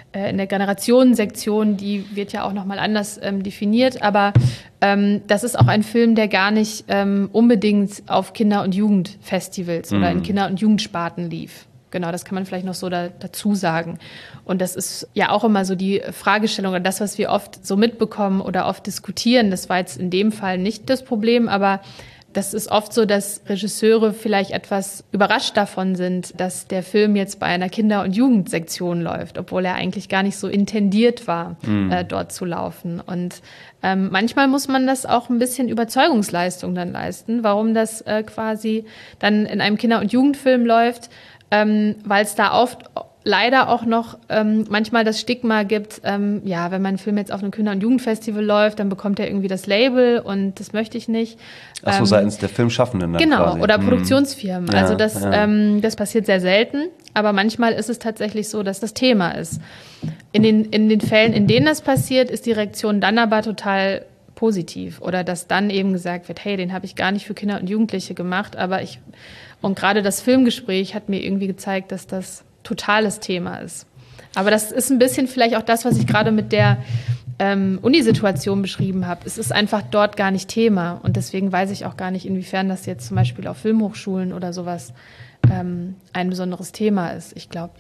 in der Generationensektion, die wird ja auch nochmal anders definiert, aber das ist auch ein Film, der gar nicht unbedingt auf Kinder- und Jugendfestivals oder in Kinder- und Jugendsparten lief. Genau, das kann man vielleicht noch so dazu sagen. Und das ist ja auch immer so die Fragestellung oder das, was wir oft so mitbekommen oder oft diskutieren. Das war jetzt in dem Fall nicht das Problem, aber das ist oft so, dass Regisseure vielleicht etwas überrascht davon sind, dass der Film jetzt bei einer Kinder- und Jugendsektion läuft, obwohl er eigentlich gar nicht so intendiert war, dort zu laufen. Und manchmal muss man das auch ein bisschen Überzeugungsleistung dann leisten, warum das quasi dann in einem Kinder- und Jugendfilm läuft, weil es da oft leider auch noch manchmal das Stigma gibt, wenn mein Film jetzt auf einem Kinder- und Jugendfestival läuft, dann bekommt er irgendwie das Label und das möchte ich nicht. Ach so, seitens der Filmschaffenden dann genau, quasi. Oder Produktionsfirmen. Ja, also das passiert sehr selten, aber manchmal ist es tatsächlich so, dass das Thema ist. In den Fällen, in denen das passiert, ist die Reaktion dann aber total positiv oder dass dann eben gesagt wird, hey, den habe ich gar nicht für Kinder und Jugendliche gemacht, und gerade das Filmgespräch hat mir irgendwie gezeigt, dass das totales Thema ist. Aber das ist ein bisschen vielleicht auch das, was ich gerade mit der Unisituation beschrieben habe. Es ist einfach dort gar nicht Thema. Und deswegen weiß ich auch gar nicht, inwiefern das jetzt zum Beispiel auf Filmhochschulen oder sowas ein besonderes Thema ist. Ich glaube,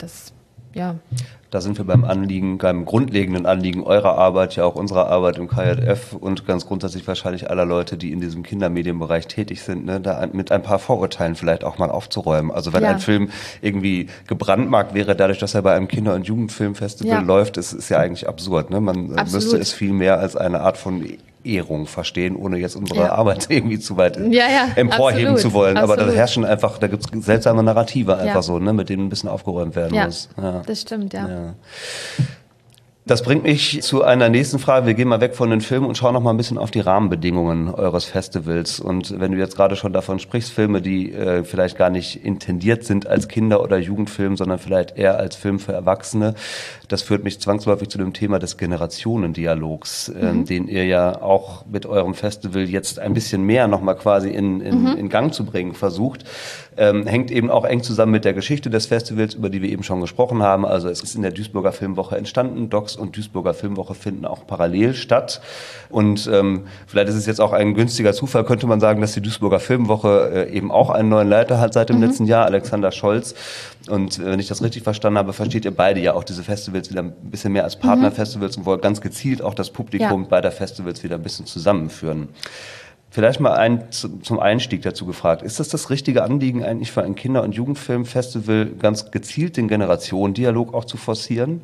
Da sind wir beim grundlegenden Anliegen eurer Arbeit, ja auch unserer Arbeit im KJF und ganz grundsätzlich wahrscheinlich aller Leute, die in diesem Kindermedienbereich tätig sind, ne, da mit ein paar Vorurteilen vielleicht auch mal aufzuräumen. Also wenn ein Film irgendwie gebrandmarkt wäre, dadurch, dass er bei einem Kinder- und Jugendfilmfestival läuft, ist ja eigentlich absurd. Ne? Man müsste es viel mehr als eine Art von Ehrung verstehen, ohne jetzt unsere Arbeit irgendwie zu weit emporheben zu wollen. Aber da herrschen einfach, da gibt es seltsame Narrative einfach so, ne, mit denen ein bisschen aufgeräumt werden muss. Ja, das stimmt, ja. Das bringt mich zu einer nächsten Frage. Wir gehen mal weg von den Filmen und schauen noch mal ein bisschen auf die Rahmenbedingungen eures Festivals. Und wenn du jetzt gerade schon davon sprichst, Filme, die vielleicht gar nicht intendiert sind als Kinder- oder Jugendfilm, sondern vielleicht eher als Film für Erwachsene, das führt mich zwangsläufig zu dem Thema des Generationendialogs, den ihr ja auch mit eurem Festival jetzt ein bisschen mehr noch mal quasi in Gang zu bringen versucht. Hängt eben auch eng zusammen mit der Geschichte des Festivals, über die wir eben schon gesprochen haben. Also es ist in der Duisburger Filmwoche entstanden. Docs und Duisburger Filmwoche finden auch parallel statt. Und vielleicht ist es jetzt auch ein günstiger Zufall, könnte man sagen, dass die Duisburger Filmwoche eben auch einen neuen Leiter hat seit dem letzten Jahr, Alexander Scholz. Und wenn ich das richtig verstanden habe, versteht ihr beide ja auch diese Festivals wieder ein bisschen mehr als Partnerfestivals und wollt ganz gezielt auch das Publikum beider Festivals wieder ein bisschen zusammenführen. Vielleicht mal zum Einstieg dazu gefragt. Ist das richtige Anliegen eigentlich für ein Kinder- und Jugendfilmfestival, ganz gezielt den Generationendialog auch zu forcieren?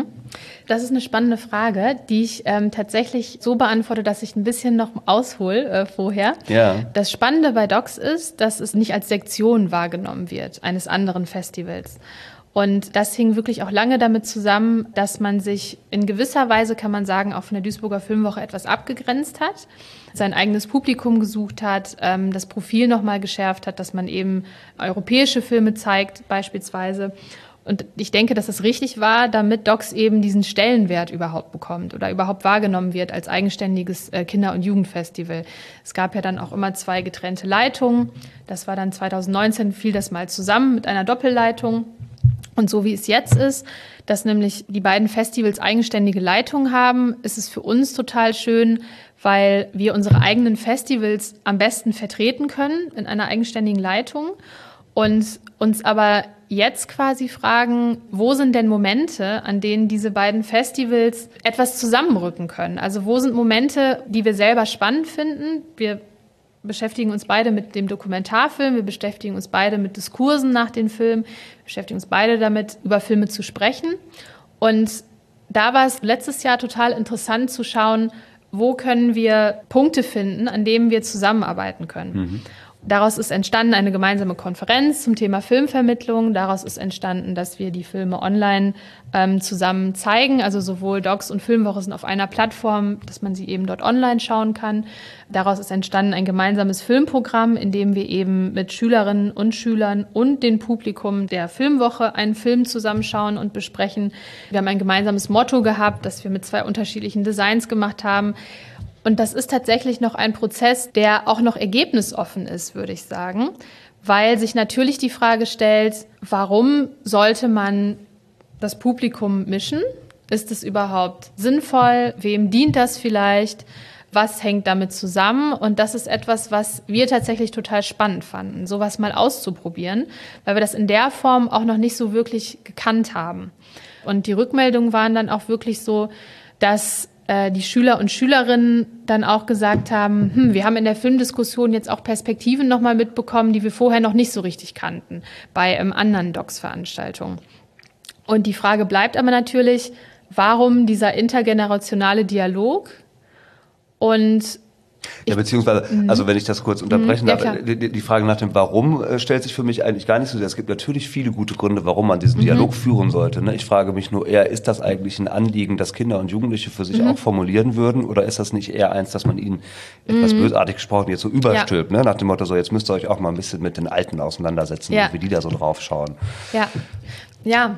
Das ist eine spannende Frage, die ich tatsächlich so beantworte, dass ich ein bisschen noch aushole vorher. Ja. Das Spannende bei Docs ist, dass es nicht als Sektion wahrgenommen wird eines anderen Festivals. Und das hing wirklich auch lange damit zusammen, dass man sich in gewisser Weise, kann man sagen, auch von der Duisburger Filmwoche etwas abgegrenzt hat, sein eigenes Publikum gesucht hat, das Profil nochmal geschärft hat, dass man eben europäische Filme zeigt beispielsweise. Und ich denke, dass es richtig war, damit Docs eben diesen Stellenwert überhaupt bekommt oder überhaupt wahrgenommen wird als eigenständiges Kinder- und Jugendfestival. Es gab ja dann auch immer 2 getrennte Leitungen. Das war dann 2019, fiel das mal zusammen mit einer Doppelleitung. Und so wie es jetzt ist, dass nämlich die beiden Festivals eigenständige Leitungen haben, ist es für uns total schön, weil wir unsere eigenen Festivals am besten vertreten können in einer eigenständigen Leitung und uns aber jetzt quasi fragen, wo sind denn Momente, an denen diese beiden Festivals etwas zusammenrücken können? Also wo sind Momente, die wir selber spannend finden? Wir beschäftigen uns beide mit dem Dokumentarfilm, wir beschäftigen uns beide mit Diskursen nach den Filmen, wir beschäftigen uns beide damit, über Filme zu sprechen. Und da war es letztes Jahr total interessant zu schauen, wo können wir Punkte finden, an denen wir zusammenarbeiten können. Daraus ist entstanden eine gemeinsame Konferenz zum Thema Filmvermittlung. Daraus ist entstanden, dass wir die Filme online zusammen zeigen. Also sowohl Docs und Filmwoche sind auf einer Plattform, dass man sie eben dort online schauen kann. Daraus ist entstanden ein gemeinsames Filmprogramm, in dem wir eben mit Schülerinnen und Schülern und dem Publikum der Filmwoche einen Film zusammenschauen und besprechen. Wir haben ein gemeinsames Motto gehabt, das wir mit 2 unterschiedlichen Designs gemacht haben. Und das ist tatsächlich noch ein Prozess, der auch noch ergebnisoffen ist, würde ich sagen, weil sich natürlich die Frage stellt, warum sollte man das Publikum mischen? Ist es überhaupt sinnvoll? Wem dient das vielleicht? Was hängt damit zusammen? Und das ist etwas, was wir tatsächlich total spannend fanden, sowas mal auszuprobieren, weil wir das in der Form auch noch nicht so wirklich gekannt haben. Und die Rückmeldungen waren dann auch wirklich so, dass die Schüler und Schülerinnen dann auch gesagt haben, wir haben in der Filmdiskussion jetzt auch Perspektiven nochmal mitbekommen, die wir vorher noch nicht so richtig kannten, bei anderen Docs-Veranstaltungen. Und die Frage bleibt aber natürlich, warum dieser intergenerationale Dialog? Und ja, beziehungsweise, also wenn ich das kurz unterbrechen darf, die Frage nach dem Warum stellt sich für mich eigentlich gar nicht so sehr. Es gibt natürlich viele gute Gründe, warum man diesen Dialog führen sollte. Ne? Ich frage mich nur eher, ist das eigentlich ein Anliegen, das Kinder und Jugendliche für sich auch formulieren würden? Oder ist das nicht eher eins, dass man ihnen etwas bösartig gesprochen jetzt so überstülpt? Ne? Nach dem Motto, so jetzt müsst ihr euch auch mal ein bisschen mit den Alten auseinandersetzen, wie die da so drauf schauen. Ja.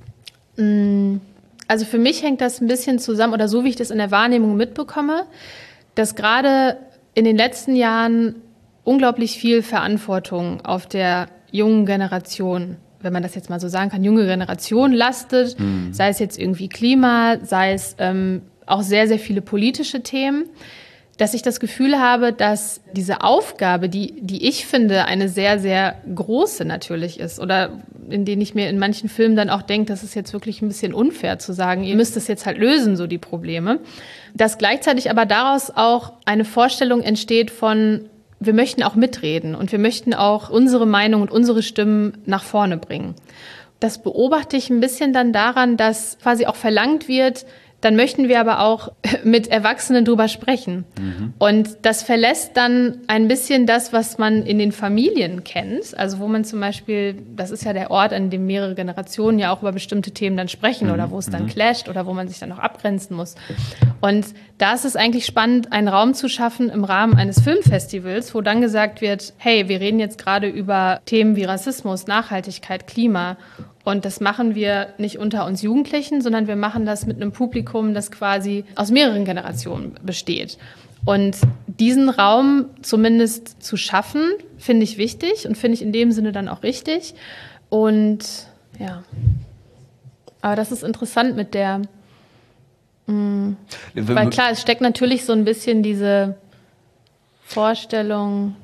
Also für mich hängt das ein bisschen zusammen, oder so wie ich das in der Wahrnehmung mitbekomme, dass gerade in den letzten Jahren unglaublich viel Verantwortung auf der jungen Generation, wenn man das jetzt mal so sagen kann, junge Generation lastet, sei es jetzt irgendwie Klima, sei es auch sehr, sehr viele politische Themen, dass ich das Gefühl habe, dass diese Aufgabe, die ich finde, eine sehr, sehr große natürlich ist, oder in denen ich mir in manchen Filmen dann auch denke, das ist jetzt wirklich ein bisschen unfair zu sagen, ihr müsst es jetzt halt lösen, so die Probleme, dass gleichzeitig aber daraus auch eine Vorstellung entsteht von, wir möchten auch mitreden und wir möchten auch unsere Meinung und unsere Stimmen nach vorne bringen. Das beobachte ich ein bisschen dann daran, dass quasi auch verlangt wird, dann möchten wir aber auch mit Erwachsenen drüber sprechen. Und das verlässt dann ein bisschen das, was man in den Familien kennt. Also wo man zum Beispiel, das ist ja der Ort, an dem mehrere Generationen ja auch über bestimmte Themen dann sprechen oder wo es dann clasht oder wo man sich dann auch abgrenzen muss. Und da ist es eigentlich spannend, einen Raum zu schaffen im Rahmen eines Filmfestivals, wo dann gesagt wird, hey, wir reden jetzt gerade über Themen wie Rassismus, Nachhaltigkeit, Klima. Und das machen wir nicht unter uns Jugendlichen, sondern wir machen das mit einem Publikum, das quasi aus mehreren Generationen besteht. Und diesen Raum zumindest zu schaffen, finde ich wichtig und finde ich in dem Sinne dann auch richtig. Und ja, aber das ist interessant mit der, weil klar, es steckt natürlich so ein bisschen diese Vorstellung.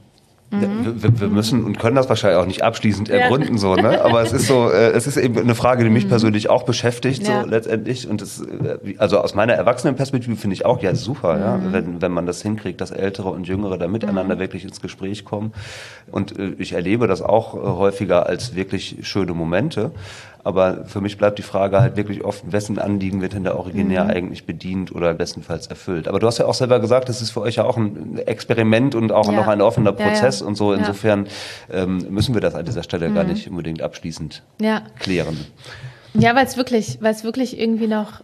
Wir müssen und können das wahrscheinlich auch nicht abschließend ergründen, so, ne? Aber es ist so, es ist eben eine Frage, die mich persönlich auch beschäftigt, so letztendlich. Und das, also aus meiner Erwachsenenperspektive finde ich auch, ja, super, ja, wenn man das hinkriegt, dass Ältere und Jüngere da miteinander wirklich ins Gespräch kommen. Und ich erlebe das auch häufiger als wirklich schöne Momente. Aber für mich bleibt die Frage halt wirklich oft, wessen Anliegen wird denn da originär eigentlich bedient oder bestenfalls erfüllt. Aber du hast ja auch selber gesagt, das ist für euch ja auch ein Experiment und auch noch ein offener Prozess und so. Insofern müssen wir das an dieser Stelle gar nicht unbedingt abschließend klären. Ja, weil es wirklich irgendwie noch,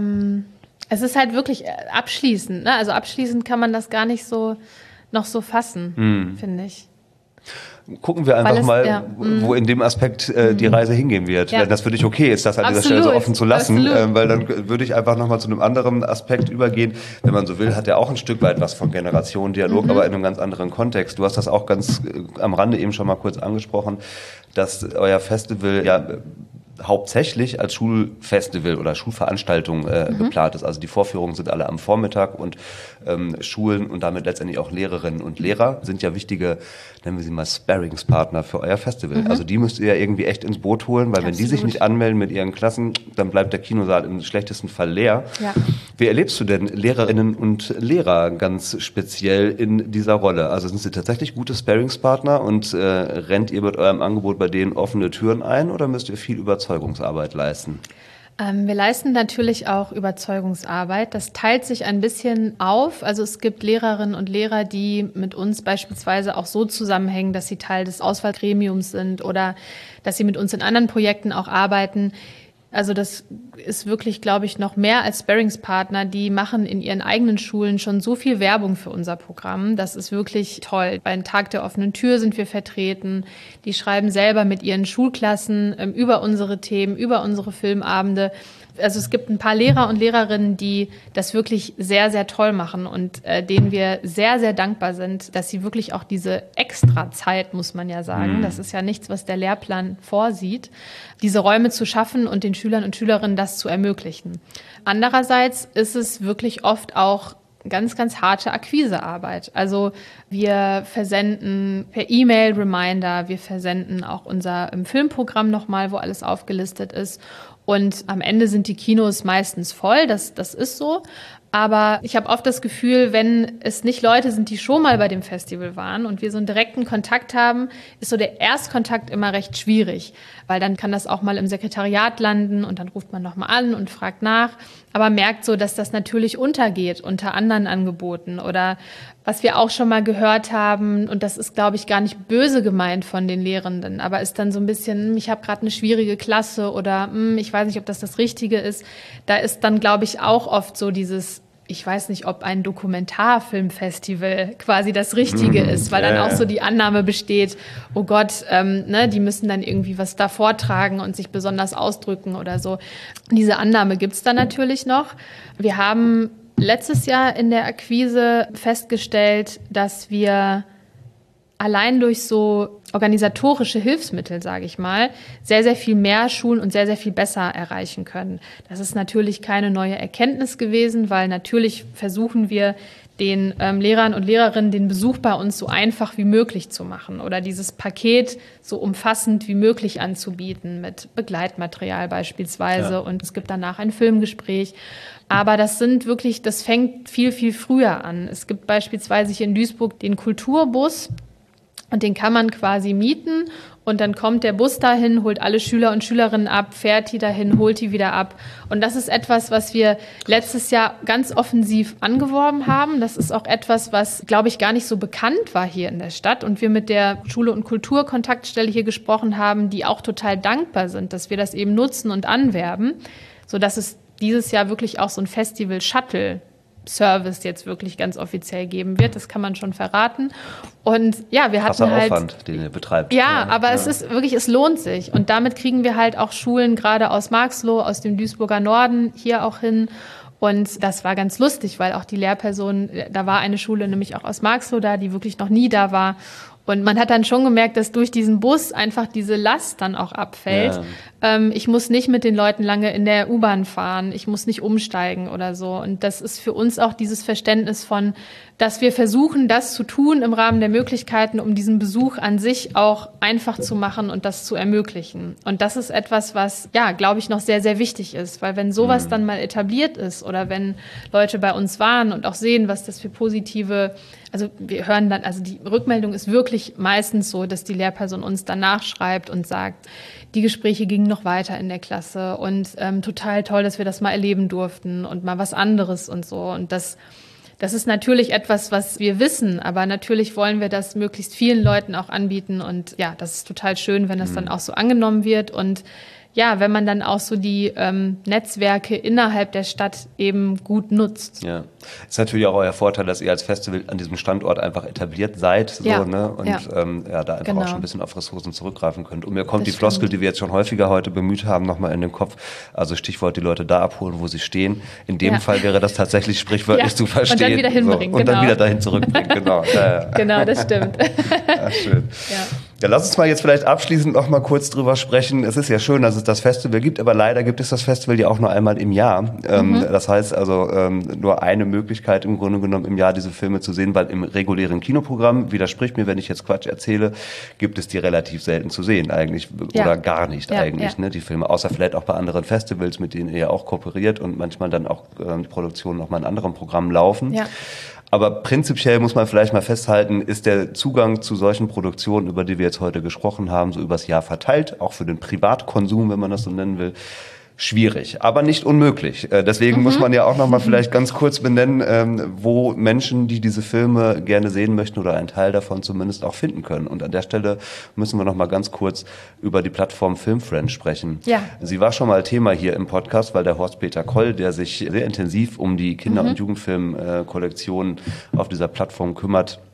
es ist halt wirklich abschließend, ne? Also abschließend kann man das gar nicht so noch so fassen, finde ich. Gucken wir einfach mal, wo in dem Aspekt die Reise hingehen wird. Wenn das für dich okay ist, das an dieser Stelle so offen zu lassen, weil dann würde ich einfach nochmal zu einem anderen Aspekt übergehen. Wenn man so will, hat er auch ein Stück weit was von Generationendialog, aber in einem ganz anderen Kontext. Du hast das auch ganz am Rande eben schon mal kurz angesprochen, dass euer Festival ja hauptsächlich als Schulfestival oder Schulveranstaltung geplant ist. Also die Vorführungen sind alle am Vormittag und Schulen und damit letztendlich auch Lehrerinnen und Lehrer sind ja wichtige, nennen wir sie mal Sparringspartner für euer Festival. Also die müsst ihr ja irgendwie echt ins Boot holen, weil wenn die sich nicht anmelden mit ihren Klassen, dann bleibt der Kinosaal im schlechtesten Fall leer. Ja. Wie erlebst du denn Lehrerinnen und Lehrer ganz speziell in dieser Rolle? Also sind sie tatsächlich gute Sparringspartner und rennt ihr mit eurem Angebot bei denen offene Türen ein oder müsst ihr viel Überzeugungsarbeit leisten? Wir leisten natürlich auch Überzeugungsarbeit. Das teilt sich ein bisschen auf. Also es gibt Lehrerinnen und Lehrer, die mit uns beispielsweise auch so zusammenhängen, dass sie Teil des Auswahlgremiums sind oder dass sie mit uns in anderen Projekten auch arbeiten. Also das ist wirklich, glaube ich, noch mehr als Sparringspartner. Die machen in ihren eigenen Schulen schon so viel Werbung für unser Programm. Das ist wirklich toll. Beim Tag der offenen Tür sind wir vertreten. Die schreiben selber mit ihren Schulklassen über unsere Themen, über unsere Filmabende. Also es gibt ein paar Lehrer und Lehrerinnen, die das wirklich sehr, sehr toll machen und denen wir sehr, sehr dankbar sind, dass sie wirklich auch diese Extrazeit, muss man ja sagen, das ist ja nichts, was der Lehrplan vorsieht, diese Räume zu schaffen und den Schülern und Schülerinnen das zu ermöglichen. Andererseits ist es wirklich oft auch ganz, ganz harte Akquisearbeit. Also wir versenden per E-Mail Reminder, wir versenden auch unser Filmprogramm nochmal, wo alles aufgelistet ist. Und am Ende sind die Kinos meistens voll, das ist so. Aber ich habe oft das Gefühl, wenn es nicht Leute sind, die schon mal bei dem Festival waren und wir so einen direkten Kontakt haben, ist so der Erstkontakt immer recht schwierig. Weil dann kann das auch mal im Sekretariat landen und dann ruft man nochmal an und fragt nach. Aber merkt so, dass das natürlich untergeht unter anderen Angeboten. Oder was wir auch schon mal gehört haben, und das ist, glaube ich, gar nicht böse gemeint von den Lehrenden, aber ist dann so ein bisschen, ich habe gerade eine schwierige Klasse oder ich weiß nicht, ob das Richtige ist. Da ist dann, glaube ich, auch oft so dieses, ich weiß nicht, ob ein Dokumentarfilmfestival quasi das Richtige ist, weil dann auch so die Annahme besteht, oh Gott, die müssen dann irgendwie was da vortragen und sich besonders ausdrücken oder so. Diese Annahme gibt's dann natürlich noch. Wir haben letztes Jahr in der Akquise festgestellt, dass wir allein durch so organisatorische Hilfsmittel, sage ich mal, sehr, sehr viel mehr Schulen und sehr, sehr viel besser erreichen können. Das ist natürlich keine neue Erkenntnis gewesen, weil natürlich versuchen wir, den Lehrern und Lehrerinnen den Besuch bei uns so einfach wie möglich zu machen oder dieses Paket so umfassend wie möglich anzubieten mit Begleitmaterial beispielsweise. Ja. Und es gibt danach ein Filmgespräch. Aber das fängt viel, viel früher an. Es gibt beispielsweise hier in Duisburg den Kulturbus. Und den kann man quasi mieten und dann kommt der Bus dahin, holt alle Schüler und Schülerinnen ab, fährt die dahin, holt die wieder ab. Und das ist etwas, was wir letztes Jahr ganz offensiv angeworben haben. Das ist auch etwas, was, glaube ich, gar nicht so bekannt war hier in der Stadt. Und wir mit der Schule- und Kulturkontaktstelle hier gesprochen haben, die auch total dankbar sind, dass wir das eben nutzen und anwerben, sodass es dieses Jahr wirklich auch so ein Festival-Shuttle-Service jetzt wirklich ganz offiziell geben wird. Das kann man schon verraten. Und ja, wir hatten halt Aufwand, den ihr betreibt. Ja, aber es ist wirklich, es lohnt sich. Und damit kriegen wir halt auch Schulen gerade aus Marxloh, aus dem Duisburger Norden hier auch hin. Und das war ganz lustig, weil auch die Lehrpersonen, da war eine Schule nämlich auch aus Marxloh da, die wirklich noch nie da war. Und man hat dann schon gemerkt, dass durch diesen Bus einfach diese Last dann auch abfällt. Ja. Ich muss nicht mit den Leuten lange in der U-Bahn fahren, ich muss nicht umsteigen oder so. Und das ist für uns auch dieses Verständnis von, dass wir versuchen, das zu tun im Rahmen der Möglichkeiten, um diesen Besuch an sich auch einfach zu machen und das zu ermöglichen. Und das ist etwas, was, ja, glaube ich, noch sehr, sehr wichtig ist. Weil wenn sowas dann mal etabliert ist oder wenn Leute bei uns waren und auch sehen, was das für positive, also wir hören dann, also die Rückmeldung ist wirklich meistens so, dass die Lehrperson uns danach schreibt und sagt, die Gespräche gingen noch weiter in der Klasse und total toll, dass wir das mal erleben durften und mal was anderes und so. Und das ist natürlich etwas, was wir wissen, aber natürlich wollen wir das möglichst vielen Leuten auch anbieten. Und ja, das ist total schön, wenn das dann auch so angenommen wird. Und ja, wenn man dann auch so die Netzwerke innerhalb der Stadt eben gut nutzt. Ja, ist natürlich auch euer Vorteil, dass ihr als Festival an diesem Standort einfach etabliert seid, so, ja. Ne? Und da einfach genau. auch schon ein bisschen auf Ressourcen zurückgreifen könnt. Und mir kommt das die Floskel, die wir jetzt schon häufiger heute bemüht haben, nochmal in den Kopf. Also Stichwort, die Leute da abholen, wo sie stehen. In dem Fall wäre das tatsächlich sprichwörtlich zu verstehen. Und dann wieder hinbringen. So. Und dann wieder dahin zurückbringen, genau. Genau, das stimmt. Ja, schön. Ja, lass uns mal jetzt vielleicht abschließend noch mal kurz drüber sprechen. Es ist ja schön, dass es das Festival gibt, aber leider gibt es das Festival ja auch nur einmal im Jahr. Das heißt also nur eine Möglichkeit im Grunde genommen im Jahr diese Filme zu sehen, weil im regulären Kinoprogramm, widerspricht mir, wenn ich jetzt Quatsch erzähle, gibt es die relativ selten zu sehen eigentlich oder gar nicht eigentlich, ne, die Filme, außer vielleicht auch bei anderen Festivals, mit denen ihr ja auch kooperiert und manchmal dann auch die Produktionen noch mal in anderen Programmen laufen. Ja. Aber prinzipiell muss man vielleicht mal festhalten, ist der Zugang zu solchen Produktionen, über die wir jetzt heute gesprochen haben, so übers Jahr verteilt, auch für den Privatkonsum, wenn man das so nennen will, schwierig, aber nicht unmöglich. Deswegen muss man ja auch noch mal vielleicht ganz kurz benennen, wo Menschen, die diese Filme gerne sehen möchten oder einen Teil davon zumindest auch finden können. Und an der Stelle müssen wir noch mal ganz kurz über die Plattform Filmfriend sprechen. Ja. Sie war schon mal Thema hier im Podcast, weil der Horst-Peter Koll, der sich sehr intensiv um die Kinder- und Jugendfilmkollektion auf dieser Plattform kümmert,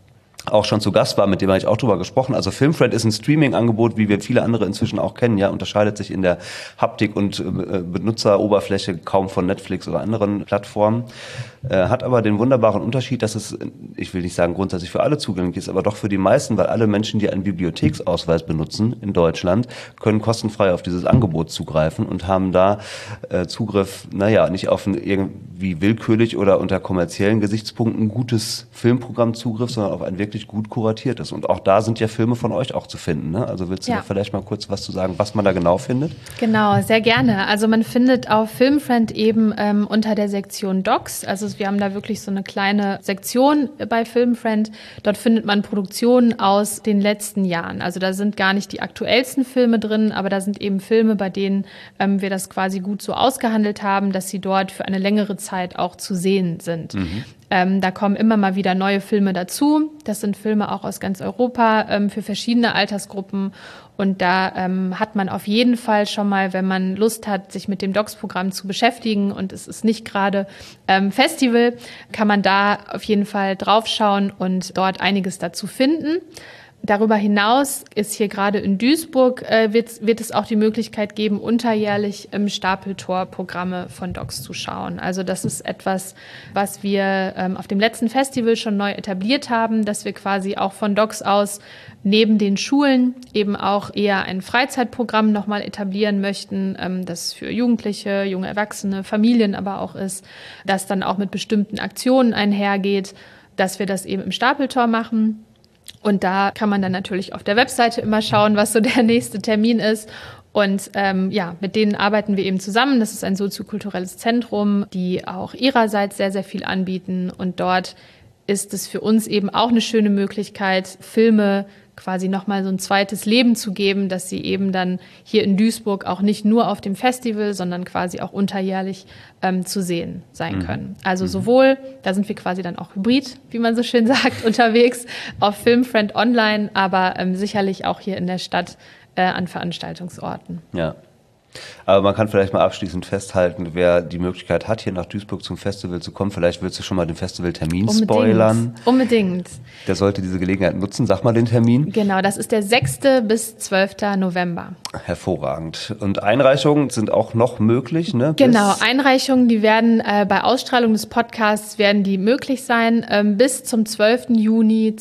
auch schon zu Gast war, mit dem habe ich auch drüber gesprochen. Also Filmfriend ist ein Streaming-Angebot, wie wir viele andere inzwischen auch kennen, ja, unterscheidet sich in der Haptik und Benutzeroberfläche kaum von Netflix oder anderen Plattformen, hat aber den wunderbaren Unterschied, dass es, ich will nicht sagen grundsätzlich für alle zugänglich ist, aber doch für die meisten, weil alle Menschen, die einen Bibliotheksausweis benutzen in Deutschland, können kostenfrei auf dieses Angebot zugreifen und haben da Zugriff, nicht auf ein irgendwie willkürlich oder unter kommerziellen Gesichtspunkten gutes Filmprogramm Zugriff, sondern auf ein wirklich gut kuratiertes. Und auch da sind ja Filme von euch auch zu finden, ne? Also willst du da vielleicht mal kurz was zu sagen, was man da genau findet? Genau, sehr gerne. Also man findet auf Filmfriend eben unter der Sektion Docs, also wir haben da wirklich so eine kleine Sektion bei Filmfriend. Dort findet man Produktionen aus den letzten Jahren. Also da sind gar nicht die aktuellsten Filme drin, aber da sind eben Filme, bei denen wir das quasi gut so ausgehandelt haben, dass sie dort für eine längere Zeit auch zu sehen sind. Da kommen immer mal wieder neue Filme dazu. Das sind Filme auch aus ganz Europa für verschiedene Altersgruppen. Und da hat man auf jeden Fall schon mal, wenn man Lust hat, sich mit dem Docs-Programm zu beschäftigen und es ist nicht gerade Festival, kann man da auf jeden Fall draufschauen und dort einiges dazu finden. Darüber hinaus ist hier gerade in Duisburg, wird es auch die Möglichkeit geben, unterjährlich im Stapeltor Programme von Docs zu schauen. Also das ist etwas, was wir auf dem letzten Festival schon neu etabliert haben, dass wir quasi auch von Docs aus neben den Schulen eben auch eher ein Freizeitprogramm nochmal etablieren möchten, das für Jugendliche, junge Erwachsene, Familien aber auch ist, das dann auch mit bestimmten Aktionen einhergeht, dass wir das eben im Stapeltor machen. Und da kann man dann natürlich auf der Webseite immer schauen, was so der nächste Termin ist. Und mit denen arbeiten wir eben zusammen. Das ist ein soziokulturelles Zentrum, die auch ihrerseits sehr, sehr viel anbieten. Und dort ist es für uns eben auch eine schöne Möglichkeit, Filme quasi nochmal so ein zweites Leben zu geben, dass sie eben dann hier in Duisburg auch nicht nur auf dem Festival, sondern quasi auch unterjährlich zu sehen sein können. Also sowohl, da sind wir quasi dann auch hybrid, wie man so schön sagt, unterwegs auf Filmfriend online, aber sicherlich auch hier in der Stadt an Veranstaltungsorten. Ja. Aber man kann vielleicht mal abschließend festhalten, wer die Möglichkeit hat, hier nach Duisburg zum Festival zu kommen, vielleicht willst du schon mal den Festivaltermin spoilern. Unbedingt. Der sollte diese Gelegenheit nutzen. Sag mal den Termin. Genau, das ist der 6. bis 12. November. Hervorragend. Und Einreichungen sind auch noch möglich, ne? Genau, Einreichungen, die werden bei Ausstrahlung des Podcasts werden die möglich sein bis zum 12. Juni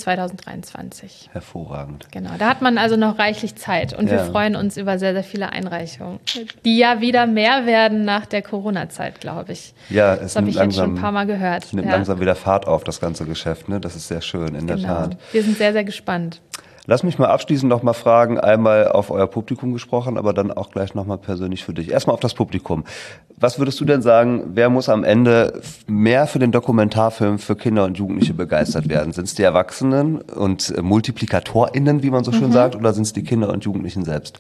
2023. Hervorragend. Genau, da hat man also noch reichlich Zeit und wir freuen uns über sehr, sehr viele Einreichungen, die ja wieder mehr werden nach der Corona-Zeit, glaube ich. Ja, das habe ich jetzt schon ein paar Mal gehört. Es nimmt langsam wieder Fahrt auf, das ganze Geschäft, ne? Das ist sehr schön, in der Tat. Wir sind sehr, sehr gespannt. Lass mich mal abschließend noch mal fragen, einmal auf euer Publikum gesprochen, aber dann auch gleich noch mal persönlich für dich. Erstmal auf das Publikum. Was würdest du denn sagen, wer muss am Ende mehr für den Dokumentarfilm für Kinder und Jugendliche begeistert werden? Sind es die Erwachsenen und MultiplikatorInnen, wie man so schön sagt, oder sind es die Kinder und Jugendlichen selbst?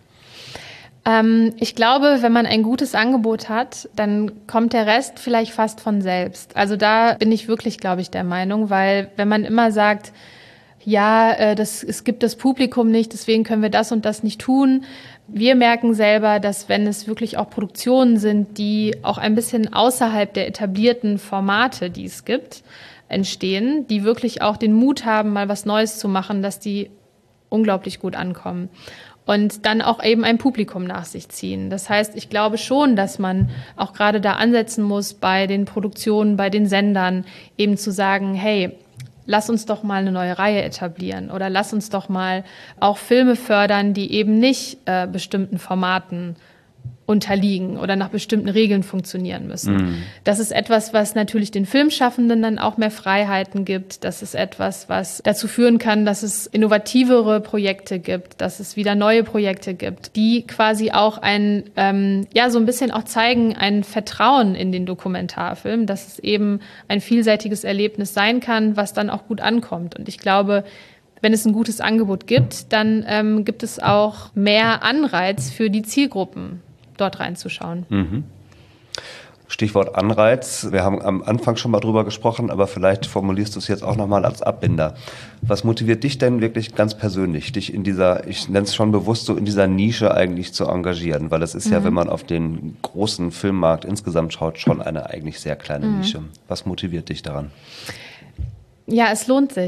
Ich glaube, wenn man ein gutes Angebot hat, dann kommt der Rest vielleicht fast von selbst. Also da bin ich wirklich, glaube ich, der Meinung, weil wenn man immer sagt, ja, es gibt das Publikum nicht, deswegen können wir das und das nicht tun. Wir merken selber, dass wenn es wirklich auch Produktionen sind, die auch ein bisschen außerhalb der etablierten Formate, die es gibt, entstehen, die wirklich auch den Mut haben, mal was Neues zu machen, dass die unglaublich gut ankommen. Und dann auch eben ein Publikum nach sich ziehen. Das heißt, ich glaube schon, dass man auch gerade da ansetzen muss bei den Produktionen, bei den Sendern, eben zu sagen, hey, lass uns doch mal eine neue Reihe etablieren oder lass uns doch mal auch Filme fördern, die eben nicht bestimmten Formaten unterliegen oder nach bestimmten Regeln funktionieren müssen. Das ist etwas, was natürlich den Filmschaffenden dann auch mehr Freiheiten gibt. Das ist etwas, was dazu führen kann, dass es innovativere Projekte gibt, dass es wieder neue Projekte gibt, die quasi auch so ein bisschen auch zeigen, ein Vertrauen in den Dokumentarfilm, dass es eben ein vielseitiges Erlebnis sein kann, was dann auch gut ankommt. Und ich glaube, wenn es ein gutes Angebot gibt, dann gibt es auch mehr Anreiz für die Zielgruppen, dort reinzuschauen. Stichwort Anreiz. Wir haben am Anfang schon mal drüber gesprochen, aber vielleicht formulierst du es jetzt auch nochmal als Abbinder. Was motiviert dich denn wirklich ganz persönlich, dich in dieser, ich nenne es schon bewusst so, in dieser Nische eigentlich zu engagieren? Weil es ist ja, wenn man auf den großen Filmmarkt insgesamt schaut, schon eine eigentlich sehr kleine Nische. Was motiviert dich daran? Ja, es lohnt sich.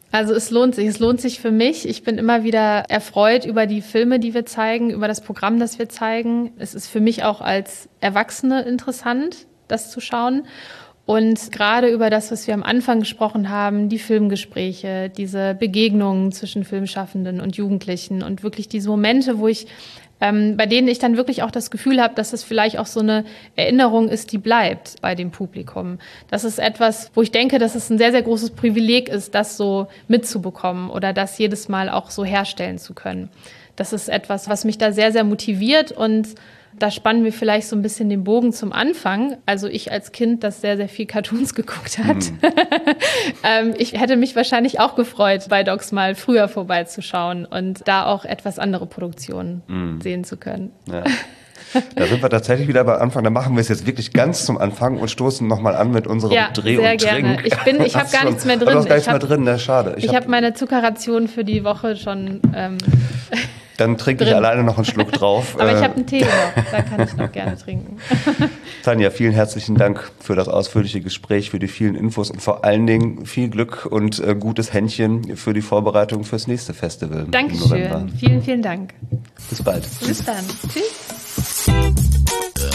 Also es lohnt sich für mich. Ich bin immer wieder erfreut über die Filme, die wir zeigen, über das Programm, das wir zeigen. Es ist für mich auch als Erwachsene interessant, das zu schauen. Und gerade über das, was wir am Anfang gesprochen haben, die Filmgespräche, diese Begegnungen zwischen Filmschaffenden und Jugendlichen und wirklich diese Momente, bei denen ich dann wirklich auch das Gefühl habe, dass es vielleicht auch so eine Erinnerung ist, die bleibt bei dem Publikum. Das ist etwas, wo ich denke, dass es ein sehr, sehr großes Privileg ist, das so mitzubekommen oder das jedes Mal auch so herstellen zu können. Das ist etwas, was mich da sehr, sehr motiviert, und da spannen wir vielleicht so ein bisschen den Bogen zum Anfang. Also ich als Kind, das sehr, sehr viel Cartoons geguckt hat. Ich hätte mich wahrscheinlich auch gefreut, bei Docs mal früher vorbeizuschauen und da auch etwas andere Produktionen sehen zu können. Ja. Da sind wir tatsächlich wieder bei Anfang. Da machen wir es jetzt wirklich ganz zum Anfang und stoßen nochmal an mit unserem Dreh sehr und gerne. Trink. Ich habe gar nichts mehr drin. Du hast gar nichts mehr drin, na schade. Ich habe meine Zuckerration für die Woche schon Dann trinke ich alleine noch einen Schluck drauf. Aber ich habe einen Tee noch, da kann ich noch gerne trinken. Tanja, vielen herzlichen Dank für das ausführliche Gespräch, für die vielen Infos und vor allen Dingen viel Glück und gutes Händchen für die Vorbereitung fürs nächste Festival. Dankeschön. Vielen, vielen Dank. Bis bald. Bis dann. Tschüss.